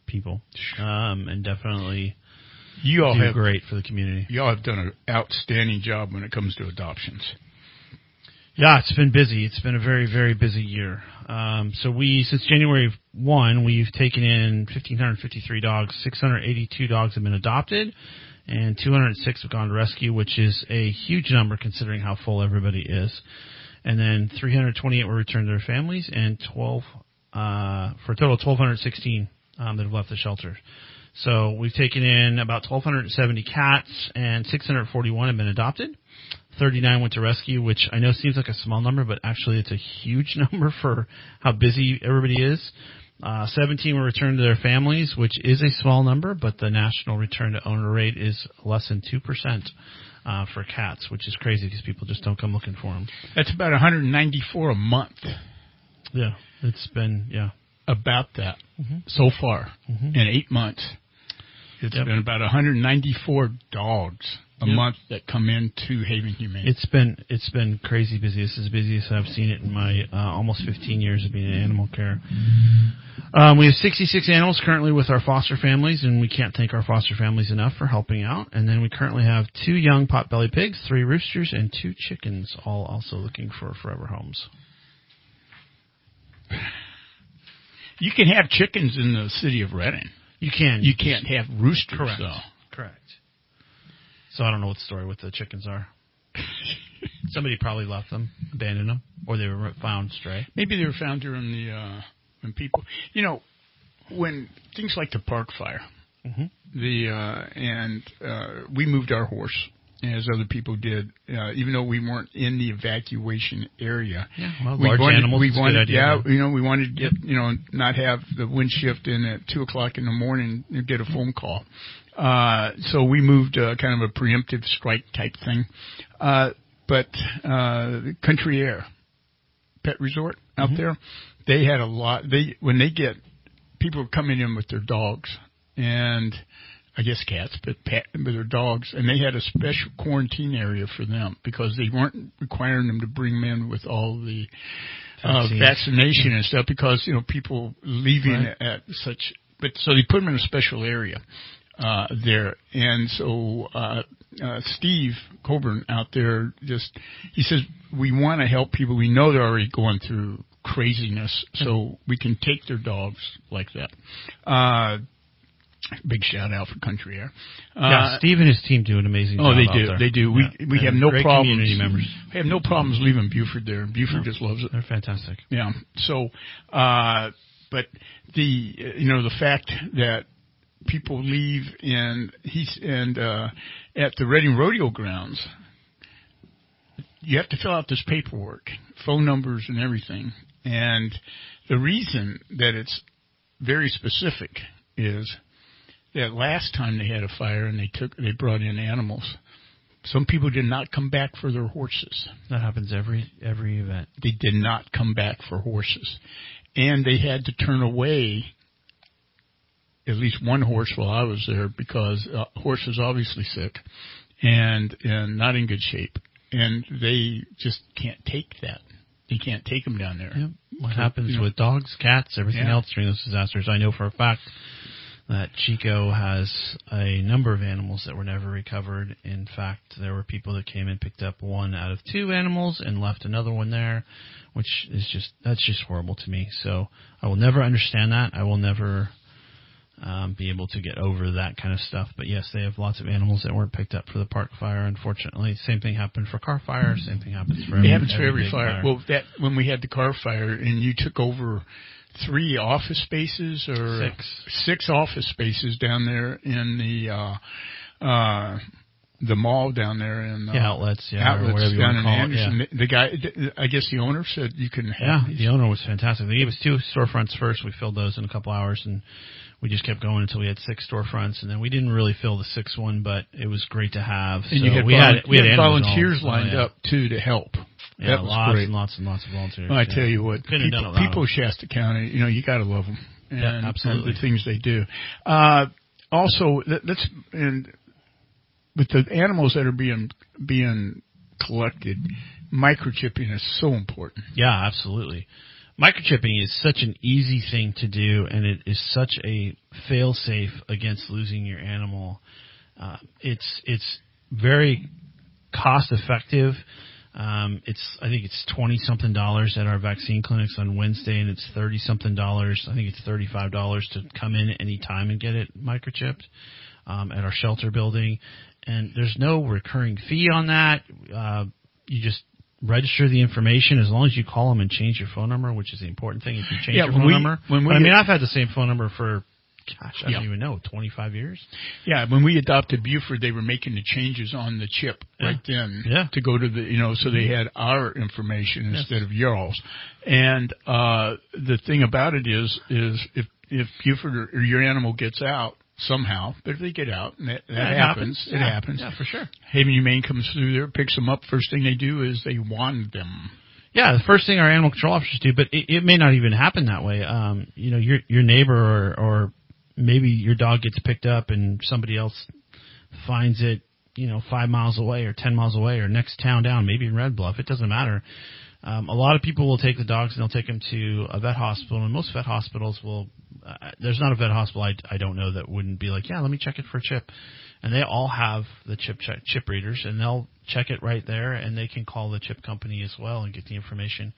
people, um, and definitely you all do have great for the community. You all have done an outstanding job when it comes to adoptions. Yeah, it's been busy. It's been a very, very busy year. Um, so we, since January first, we've taken in one thousand five hundred fifty-three dogs. six hundred eighty-two dogs have been adopted, and two hundred six have gone to rescue, which is a huge number considering how full everybody is. And then three hundred twenty-eight were returned to their families, and twelve uh, for a total of one thousand two hundred sixteen um, that have left the shelter. So we've taken in about one thousand two hundred seventy cats, and six hundred forty-one have been adopted. thirty-nine went to rescue, which I know seems like a small number, but actually it's a huge number for how busy everybody is. Uh, seventeen were returned to their families, which is a small number, but the national return to owner rate is less than two percent uh, for cats, which is crazy because people just don't come looking for them. That's about one hundred ninety-four a month. Yeah, it's been, yeah. About that mm-hmm. so far mm-hmm. in eight months. It's yep. been about one hundred ninety-four dogs a yep. month that come into Haven Humane. It's been it's been crazy busy. This is the busiest I've seen it in my uh, almost fifteen years of being in animal care. Um, we have sixty-six animals currently with our foster families, and we can't thank our foster families enough for helping out. And then we currently have two young pot-bellied pigs, three roosters, and two chickens, all also looking for forever homes. You can have chickens in the city of Redding. You can. You can't have roosters, Correct. though. Correct. So I don't know what the story with the chickens are. Somebody probably left them, abandoned them, or they were found stray. Maybe they were found during the uh, when people, you know, when things like the park fire, mm-hmm. the uh, and uh, we moved our horse as other people did, uh, even though we weren't in the evacuation area. Yeah, well, we large wanted, animals. We is a wanted, good idea, yeah, though. you know, we wanted to get, you know, not have the wind shift in at two o'clock in the morning and get a phone call. Uh, so we moved uh, kind of a preemptive strike type thing. Uh, but uh, Country Air Pet Resort out mm-hmm. there, they had a lot. They when they get people coming in with their dogs and. I guess cats, but pet, but their dogs, and they had a special quarantine area for them because they weren't requiring them to bring them in with all the uh, vaccination and stuff because, you know, people leaving right. at such, but so they put them in a special area uh, there. And so uh, uh, Steve Coburn out there just, he says, we want to help people. We know they're already going through craziness, so we can take their dogs like that. Uh, Big shout out for Country Air. Uh, yeah, Steve and his team do an amazing oh, job. they out do. there. They do. Yeah. We we and have no great problems. Community members. We have no problems leaving Buford there. Buford no, just loves it. They're fantastic. Yeah. So, uh, but the you know the fact that people leave and he's and uh, at the Reading Rodeo Grounds, you have to fill out this paperwork, phone numbers and everything. And the reason that it's very specific is that last time they had a fire and they took they brought in animals, some people did not come back for their horses. That happens every every event. They did not come back for horses, and they had to turn away at least one horse while I was there because uh, horse was obviously sick and and not in good shape, and they just can't take that. They can't take them down there. Yep. What so, happens you know, with dogs, cats, everything yeah. else during those disasters? I know for a fact that Chico has a number of animals that were never recovered. In fact, there were people that came and picked up one out of two animals and left another one there, which is just, that's just horrible to me. So I will never understand that. I will never um, be able to get over that kind of stuff. But yes, they have lots of animals that weren't picked up for the park fire, unfortunately. Same thing happened for car fire. Same thing happens for every, it happens for every, every fire. fire. Well, that when we had the car fire and you took over three office spaces or six six office spaces down there in the uh uh the mall down there in uh, yeah, outlets, yeah, outlets or whatever you down want to in call Anderson. it. Yeah. The, the guy, I guess the owner said you can have Yeah, these. the owner was fantastic. They gave us two storefronts first. We filled those in a couple hours, and we just kept going until we had six storefronts. And then we didn't really fill the sixth one, but it was great to have. And so you had, we volu- had, we you had had volunteers all, lined oh, yeah. up too to help. Yeah, that was lots great. and lots and lots of volunteers. Well, I yeah. tell you what, Couldn't have people, done it without people of Shasta County, you know, you got to love them. And, yeah, absolutely. and the things they do. Uh, also, let's and with the animals that are being being collected, microchipping is so important. Yeah, absolutely. Microchipping is such an easy thing to do, and it is such a fail-safe against losing your animal. Uh, it's it's very cost-effective. Um, it's I think it's twenty something dollars at our vaccine clinics on Wednesday, and it's thirty something dollars. I think it's thirty-five dollars to come in at any time and get it microchipped um, at our shelter building. And there's no recurring fee on that. Uh, you just register the information as long as you call them and change your phone number, which is the important thing. If you change yeah, your phone we, number, when we I mean, I've had the same phone number for, gosh, I yeah. don't even know, twenty-five years. Yeah, when we adopted Buford, they were making the changes on the chip yeah. right then yeah. to go to the, you know, so they had our information yes. instead of yours. And uh the thing about it is, is if if Buford or, or your animal gets out somehow, but if they get out, and that, that yeah, it happens, happens. it yeah. happens. Yeah, for sure. Haven Humane comes through there, picks them up. First thing they do is they wand them. Yeah, the first thing our animal control officers do, but it, it may not even happen that way. Um, you know, your your neighbor or, or maybe your dog gets picked up and somebody else finds it, you know, five miles away or ten miles away or next town down, maybe in Red Bluff. It doesn't matter. Um, a lot of people will take the dogs and they'll take them to a vet hospital, and most vet hospitals will. Uh, there's not a vet hospital I, I don't know that wouldn't be like, yeah, let me check it for a chip. And they all have the chip check, chip readers, and they'll check it right there, and they can call the chip company as well and get the information.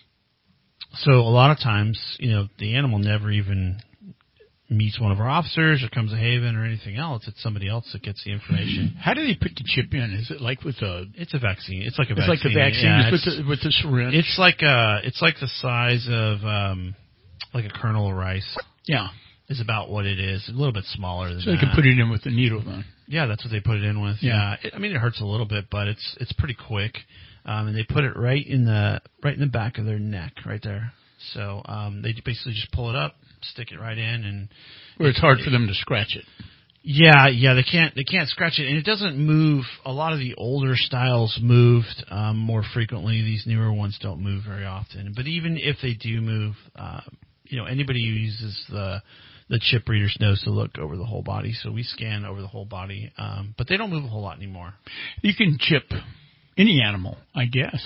So a lot of times, you know, the animal never even meets one of our officers or comes to Haven or anything else. It's somebody else that gets the information. How do they put the chip in? Is it like with a? It's a vaccine. It's like a it's vaccine. It's like a vaccine yeah, with the with the syringe. It's like a. It's like the size of um, like a kernel of rice. Yeah. Is about what it is. A little bit smaller than that. So they can put it in with the needle then. Yeah, that's what they put it in with. Yeah. yeah. It, I mean, it hurts a little bit, but it's it's pretty quick. Um, and they put it right in the right in the back of their neck, right there. So um, they basically just pull it up, stick it right in, and where it's hard for them to scratch it. Yeah, yeah, they can't they can't scratch it, and it doesn't move. A lot of the older styles moved um, more frequently. These newer ones don't move very often. But even if they do move, uh, you know, anybody who uses the the chip readers knows to look over the whole body. So we scan over the whole body, um, but they don't move a whole lot anymore. You can chip any animal, I guess.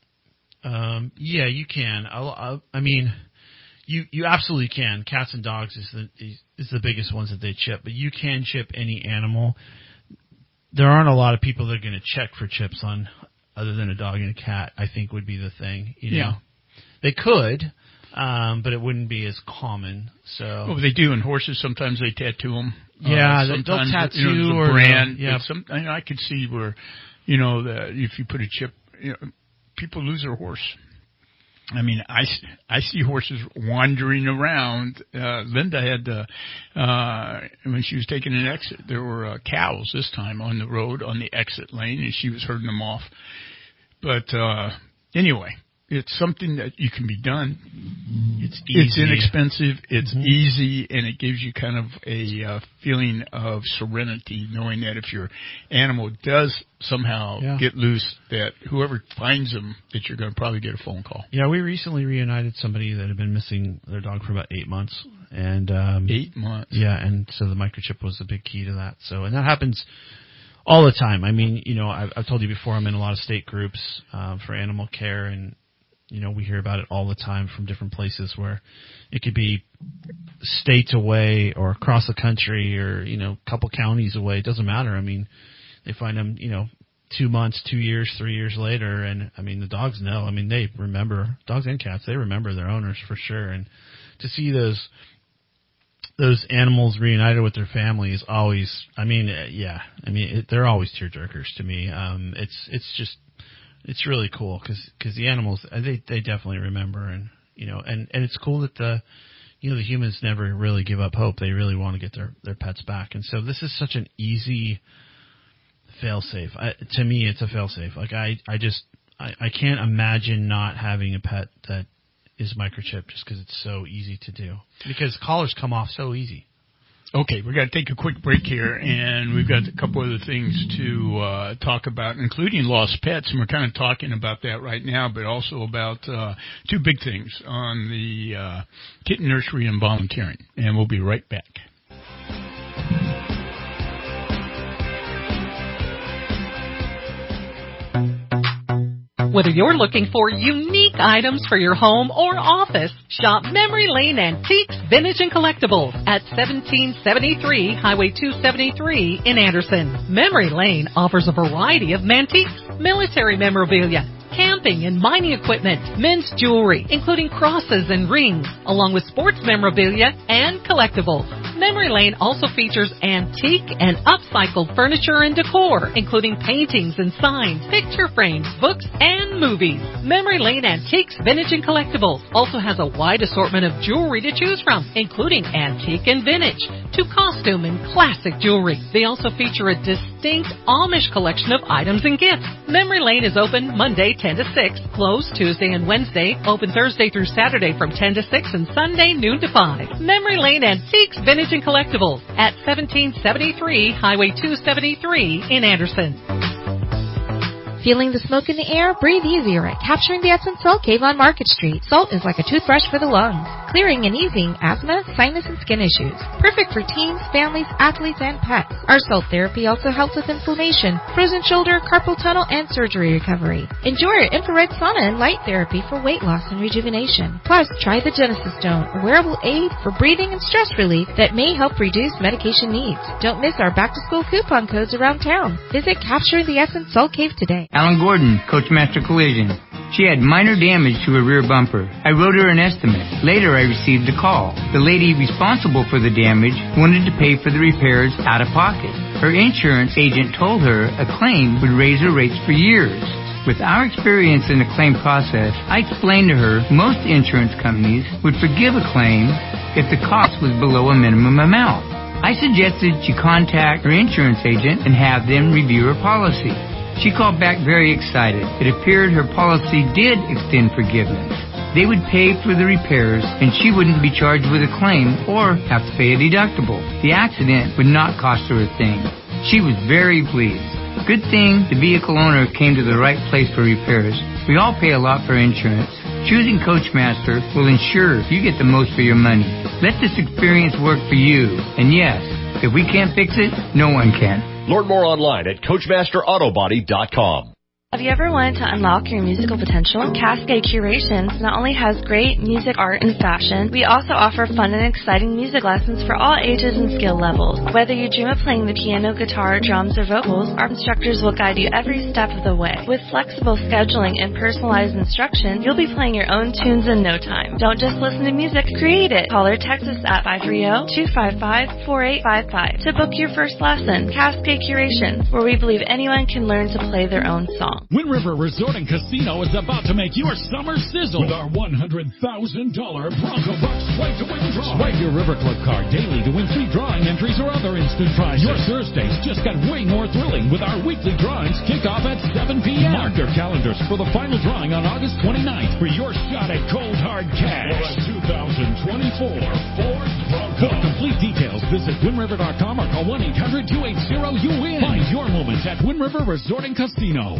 Um, yeah, you can. I, I, I mean, you you absolutely can. Cats and dogs is the is, is the biggest ones that they chip, but you can chip any animal. There aren't a lot of people that are going to check for chips on other than a dog and a cat. I think would be the thing. You know? Yeah, they could. Um, but it wouldn't be as common. So well, they do in horses. Sometimes they tattoo them. Yeah, uh, they'll tattoo you know, the or brand. Yeah, some, I, mean, I could see where, you know, that if you put a chip, you know, people lose their horse. I mean, I, I see horses wandering around. Uh, Linda had, uh, uh, when she was taking an exit, there were uh, cows this time on the road on the exit lane, and she was herding them off. But uh, anyway. It's something that you can be done. It's easy. It's inexpensive. It's mm-hmm. easy, and it gives you kind of a uh, feeling of serenity, knowing that if your animal does somehow yeah. get loose, that whoever finds them, that you're going to probably get a phone call. Yeah, we recently reunited somebody that had been missing their dog for about eight months, and um, eight months. Yeah, and so the microchip was a big key to that. So, and that happens all the time. I mean, you know, I've, I've told you before, I'm in a lot of state groups uh, for animal care, and you know, we hear about it all the time from different places where it could be states away or across the country or, you know, a couple counties away. It doesn't matter. I mean, they find them, you know, two months, two years, three years later. And, I mean, the dogs know. I mean, they remember, dogs and cats, they remember their owners for sure. And to see those those animals reunited with their family is always, I mean, uh, yeah. I mean, it, they're always tearjerkers to me. Um, it's it's just... It's really cool because cause the animals, they they definitely remember, and you know, and, and it's cool that the you know the humans never really give up hope. They really want to get their, their pets back, and so this is such an easy fail-safe. I, to me, it's a fail-safe. Like I I just I, I can't imagine not having a pet that is microchipped just because it's so easy to do. Because collars come off so easy. Okay, we've got to take a quick break here, and we've got a couple other things to uh, talk about, including lost pets, and we're kind of talking about that right now, but also about uh, two big things on the uh, kitten nursery and volunteering, and we'll be right back. Whether you're looking for unique items for your home or office, shop Memory Lane Antiques, Vintage, and Collectibles at seventeen seventy-three Highway two seventy-three in Anderson. Memory Lane offers a variety of antiques, military memorabilia, camping and mining equipment, men's jewelry, including crosses and rings, along with sports memorabilia and collectibles. Memory Lane also features antique and upcycled furniture and decor, including paintings and signs, picture frames, books, and movies. Memory Lane Antiques, Vintage, and Collectibles also has a wide assortment of jewelry to choose from, including antique and vintage, to costume and classic jewelry. They also feature a distinct Amish collection of items and gifts. Memory Lane is open Monday ten to six, closed Tuesday and Wednesday, open Thursday through Saturday from ten to six, and Sunday noon to five. Memory Lane Antiques, Vintage, and Collectibles at seventeen seventy-three Highway two seventy-three in Anderson. Feeling the smoke in the air? Breathe easier at Capturing the Essence Salt Cave on Market Street. Salt is like a toothbrush for the lungs, clearing and easing asthma, sinus, and skin issues. Perfect for teens, families, athletes, and pets. Our salt therapy also helps with inflammation, frozen shoulder, carpal tunnel, and surgery recovery. Enjoy our infrared sauna and light therapy for weight loss and rejuvenation. Plus, try the Genesis Stone, a wearable aid for breathing and stress relief that may help reduce medication needs. Don't miss our back-to-school coupon codes around town. Visit Capturing the Essence Salt Cave today. Alan Gordon, Coachmaster Collision. She had minor damage to her rear bumper. I wrote her an estimate. Later, I received a call. The lady responsible for the damage wanted to pay for the repairs out of pocket. Her insurance agent told her a claim would raise her rates for years. With our experience in the claim process, I explained to her most insurance companies would forgive a claim if the cost was below a minimum amount. I suggested she contact her insurance agent and have them review her policy. She called back very excited. It appeared her policy did extend forgiveness. They would pay for the repairs, and she wouldn't be charged with a claim or have to pay a deductible. The accident would not cost her a thing. She was very pleased. Good thing the vehicle owner came to the right place for repairs. We all pay a lot for insurance. Choosing Coachmaster will ensure you get the most for your money. Let this experience work for you. And yes, if we can't fix it, no one can. Learn more online at Coachmaster Auto Body dot com. Have you ever wanted to unlock your musical potential? Cascade Curations not only has great music, art, and fashion, we also offer fun and exciting music lessons for all ages and skill levels. Whether you dream of playing the piano, guitar, drums, or vocals, our instructors will guide you every step of the way. With flexible scheduling and personalized instruction, you'll be playing your own tunes in no time. Don't just listen to music, create it. Call or text us at five three zero, two five five, four eight five five to book your first lesson. Cascade Curations, where we believe anyone can learn to play their own song. Wind River Resort and Casino is about to make your summer sizzle with our one hundred thousand dollars Bronco Bucks Swipe to Win draw. Swipe your River Club card daily to win free drawing entries or other instant prizes. Your Thursdays just got way more thrilling with our weekly drawings kick off at seven p.m. Mark your calendars for the final drawing on August twenty-ninth for your shot at cold hard cash. For a two thousand twenty-four Ford Bronco. For complete details, visit Wind River dot com or call one eight hundred, two eight zero, U W I N. Find your moments at Wind River Resort and Casino.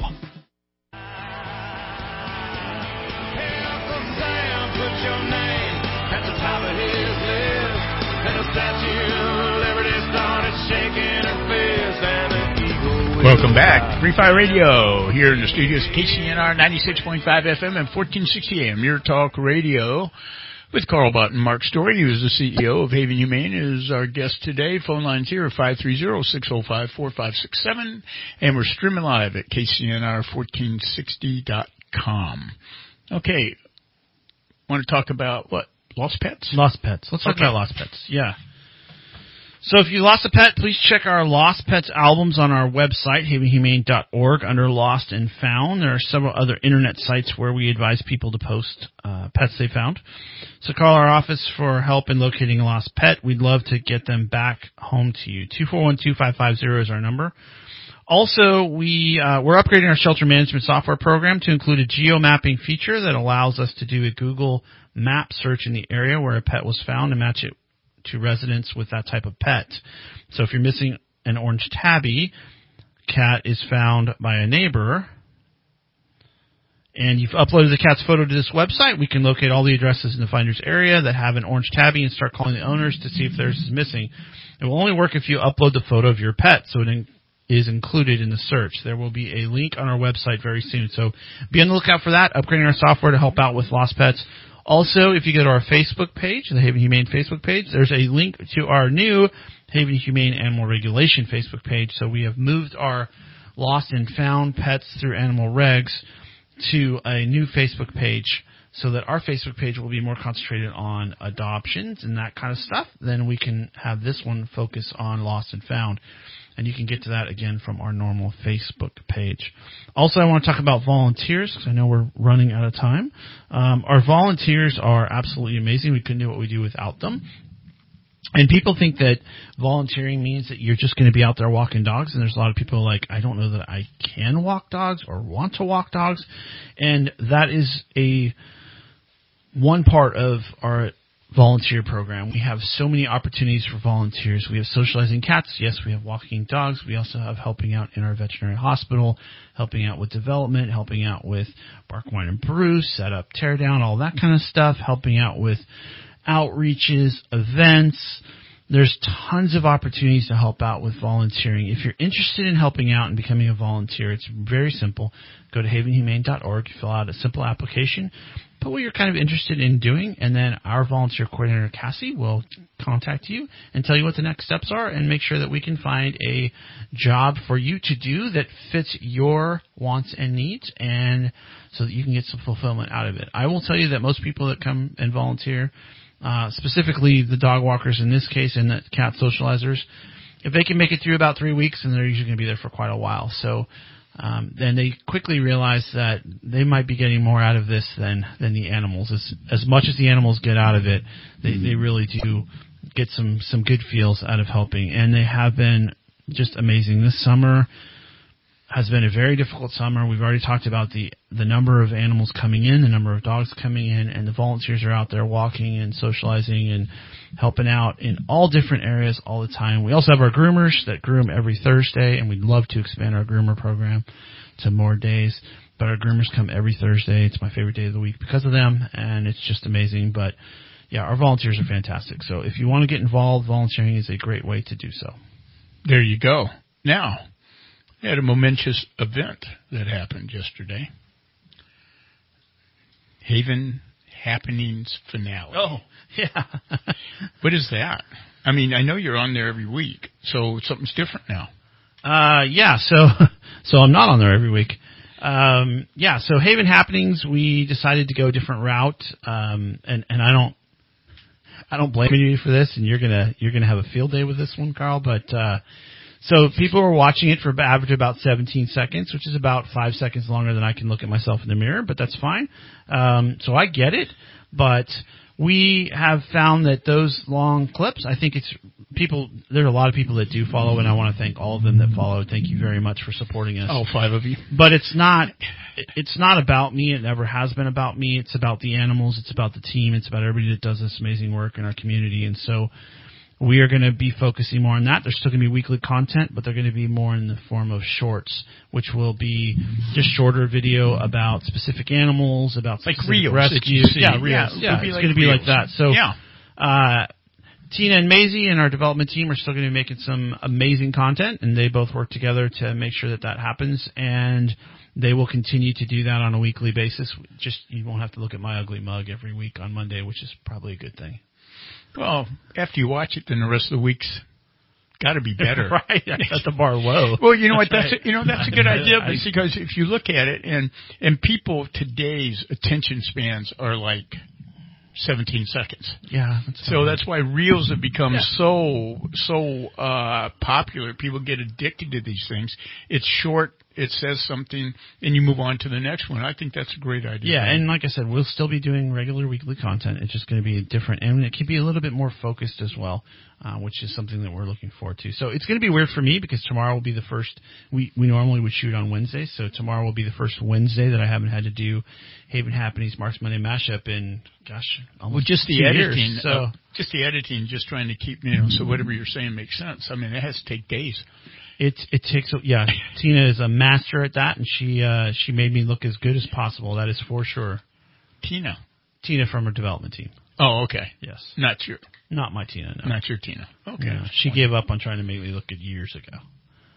Your name at the top of his list, and the Statue of Liberty started shaking her fist, and the eagle. Welcome back, Free Fire Radio here in the studios, K C N R ninety-six point five F M and fourteen sixty A M. Your talk radio with Carl Bott and Mark Story, who is the C E O of Haven Humane, is our guest today. Phone lines here are five three zero, six zero five, four five six seven, and we're streaming live at K C N R fourteen sixty dot com. Okay. Want to talk about what? Lost pets? Lost pets. Let's talk okay. about lost pets. Yeah. So if you lost a pet, please check our Lost Pets albums on our website, haven humane dot org, under Lost and Found. There are several other internet sites where we advise people to post uh, pets they found. So call our office for help in locating a lost pet. We'd love to get them back home to you. two four one, two five five zero is our number. Also, we, uh, we're upgrading our shelter management software program to include a geo-mapping feature that allows us to do a Google map search in the area where a pet was found and match it to residents with that type of pet. So if you're missing an orange tabby, cat is found by a neighbor, and you've uploaded the cat's photo to this website, we can locate all the addresses in the finder's area that have an orange tabby and start calling the owners to see if theirs is missing. It will only work if you upload the photo of your pet, so it in- is included in the search. There will be a link on our website very soon. So be on the lookout for that, upgrading our software to help out with lost pets. Also, if you go to our Facebook page, the Haven Humane Facebook page, there's a link to our new Haven Humane Animal Regulation Facebook page. So we have moved our lost and found pets through animal regs to a new Facebook page so that our Facebook page will be more concentrated on adoptions and that kind of stuff. Then we can have this one focus on lost and found. And you can get to that, again, from our normal Facebook page. Also, I want to talk about volunteers because I know we're running out of time. Um, our volunteers are absolutely amazing. We couldn't do what we do without them. And people think that volunteering means that you're just going to be out there walking dogs. And there's a lot of people like, I don't know that I can walk dogs or want to walk dogs. And that is a one part of our volunteer program. We have so many opportunities for volunteers. We have socializing cats. Yes, we have walking dogs. We also have helping out in our veterinary hospital, helping out with development, helping out with Bark, Wine, and Brew, set up, tear down, all that kind of stuff, helping out with outreaches, events. There's tons of opportunities to help out with volunteering. If you're interested in helping out and becoming a volunteer, it's very simple. Go to haven humane dot org, fill out a simple application, put what you're kind of interested in doing, and then our volunteer coordinator, Cassie, will contact you and tell you what the next steps are and make sure that we can find a job for you to do that fits your wants and needs, and so that you can get some fulfillment out of it. I will tell you that most people that come and volunteer, uh, specifically the dog walkers in this case and the cat socializers, if they can make it through about three weeks, then they're usually going to be there for quite a while. So Um, then they quickly realize that they might be getting more out of this than, than the animals. As, as much as the animals get out of it, they, they really do get some, some good feels out of helping. And they have been just amazing. This summer has been a very difficult summer. We've already talked about the, the number of animals coming in, the number of dogs coming in, and the volunteers are out there walking and socializing and helping out in all different areas all the time. We also have our groomers that groom every Thursday, and we'd love to expand our groomer program to more days. But our groomers come every Thursday. It's my favorite day of the week because of them, and it's just amazing. But, yeah, our volunteers are fantastic. So if you want to get involved, volunteering is a great way to do so. There you go. Now, we had a momentous event that happened yesterday. Haven Happenings finale. Oh, yeah. What is that? I mean, I know you're on there every week, so something's different now. Uh, yeah, so so I'm not on there every week. Um, yeah, so Haven Happenings, we decided to go a different route, um, and and I don't I don't blame you for this, and you're gonna you're gonna have a field day with this one, Carl. But uh, so people were watching it for average about seventeen seconds, which is about five seconds longer than I can look at myself in the mirror, but that's fine. Um, so I get it, but we have found that those long clips, I think it's people, there are a lot of people that do follow, and I want to thank all of them that follow. Thank you very much for supporting us. All five of you. But it's not, it's not about me. It never has been about me. It's about the animals. It's about the team. It's about everybody that does this amazing work in our community. And so we are going to be focusing more on that. There's still going to be weekly content, but they're going to be more in the form of shorts, which will be just shorter video about specific animals, about like specific reels rescues. that you see. Yeah, reels. Yeah, Yeah, be it's like going to be reels. like that. So, yeah. uh, Tina and Maisie and our development team are still going to be making some amazing content, and they both work together to make sure that that happens. And they will continue to do that on a weekly basis. Just you won't have to look at my ugly mug every week on Monday, which is probably a good thing. Well, after you watch it, then the rest of the week's got to be better. Right. That's the bar low. Well, you know what? That's That's right. a, you know that's a good idea I- because if you look at it, and and people today's attention spans are like seventeen seconds. Yeah. That's So that's why reels have become Yeah. so so uh, popular. People get addicted to these things. It's short. It says something, and you move on to the next one. I think that's a great idea. Yeah, and like I said, we'll still be doing regular weekly content. It's just going to be different, and it can be a little bit more focused as well, uh, which is something that we're looking forward to. So it's going to be weird for me because tomorrow will be the first. We we normally would shoot on Wednesdays, so tomorrow will be the first Wednesday that I haven't had to do Haven Happenings Marks Monday mashup in gosh, almost Well, just the two editing, years, so. uh, just the editing, just trying to keep, you know, so whatever you're saying makes sense. I mean, it has to take days. It it takes yeah. Tina is a master at that, and she uh, she made me look as good as possible. That is for sure. Tina, Tina from her development team. Oh, okay. Yes, not your, not my Tina. No, not your Tina. Okay, No, she gave up on trying to make me look good years ago.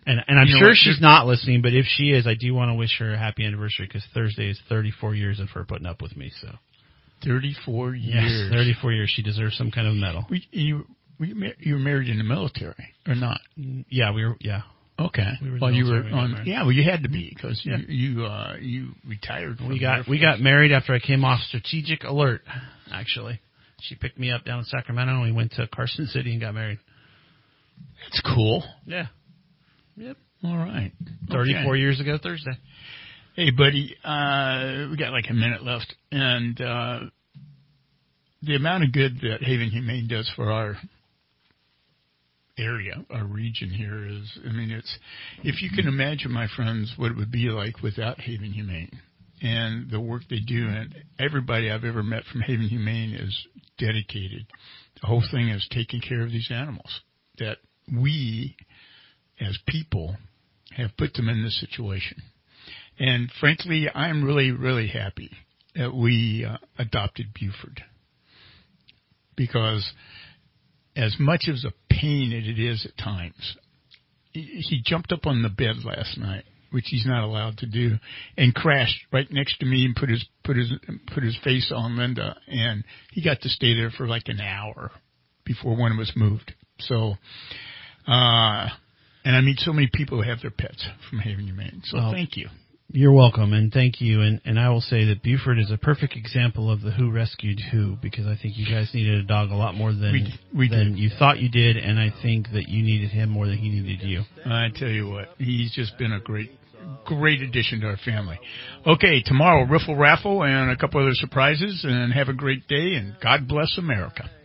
And and I'm You know sure what? she's not listening, but if she is, I do want to wish her a happy anniversary because Thursday is thirty-four years of her putting up with me. So thirty-four yes, years. thirty-four years. She deserves some kind of medal. We, you you were married in the military or not? Yeah, we were. Yeah. Okay. We were well, you were military, we on. Yeah, well, you had to be because yeah. you you, uh, you retired. From We got we got married after I came off strategic alert. Actually, she picked me up down in Sacramento, and we went to Carson City and got married. That's cool. Yeah. Yep. All right. thirty-four Okay. years ago Thursday. Hey, buddy. Uh, we got like a minute left, and uh, the amount of good that Haven Humane does for our area, our region here is, I mean, it's, if you can imagine, my friends, what it would be like without Haven Humane and the work they do, and everybody I've ever met from Haven Humane is dedicated. The whole thing is taking care of these animals that we, as people, have put them in this situation. And frankly, I'm really, really happy that we uh, adopted Buford, because as much as a pain as it is at times, he jumped up on the bed last night, which he's not allowed to do, and crashed right next to me and put his put his put his face on Linda, and he got to stay there for like an hour before one of us moved. So, uh, and I meet so many people who have their pets from Haven Humane. So Well, thank you. You're welcome, and thank you. And, and I will say that Buford is a perfect example of the who rescued who, because I think you guys needed a dog a lot more than We- we than did. you thought you did, and I think that you needed him more than he needed you. I tell you what, he's just been a great, great addition to our family. Okay, tomorrow, riffle raffle and a couple other surprises, and have a great day, and God bless America.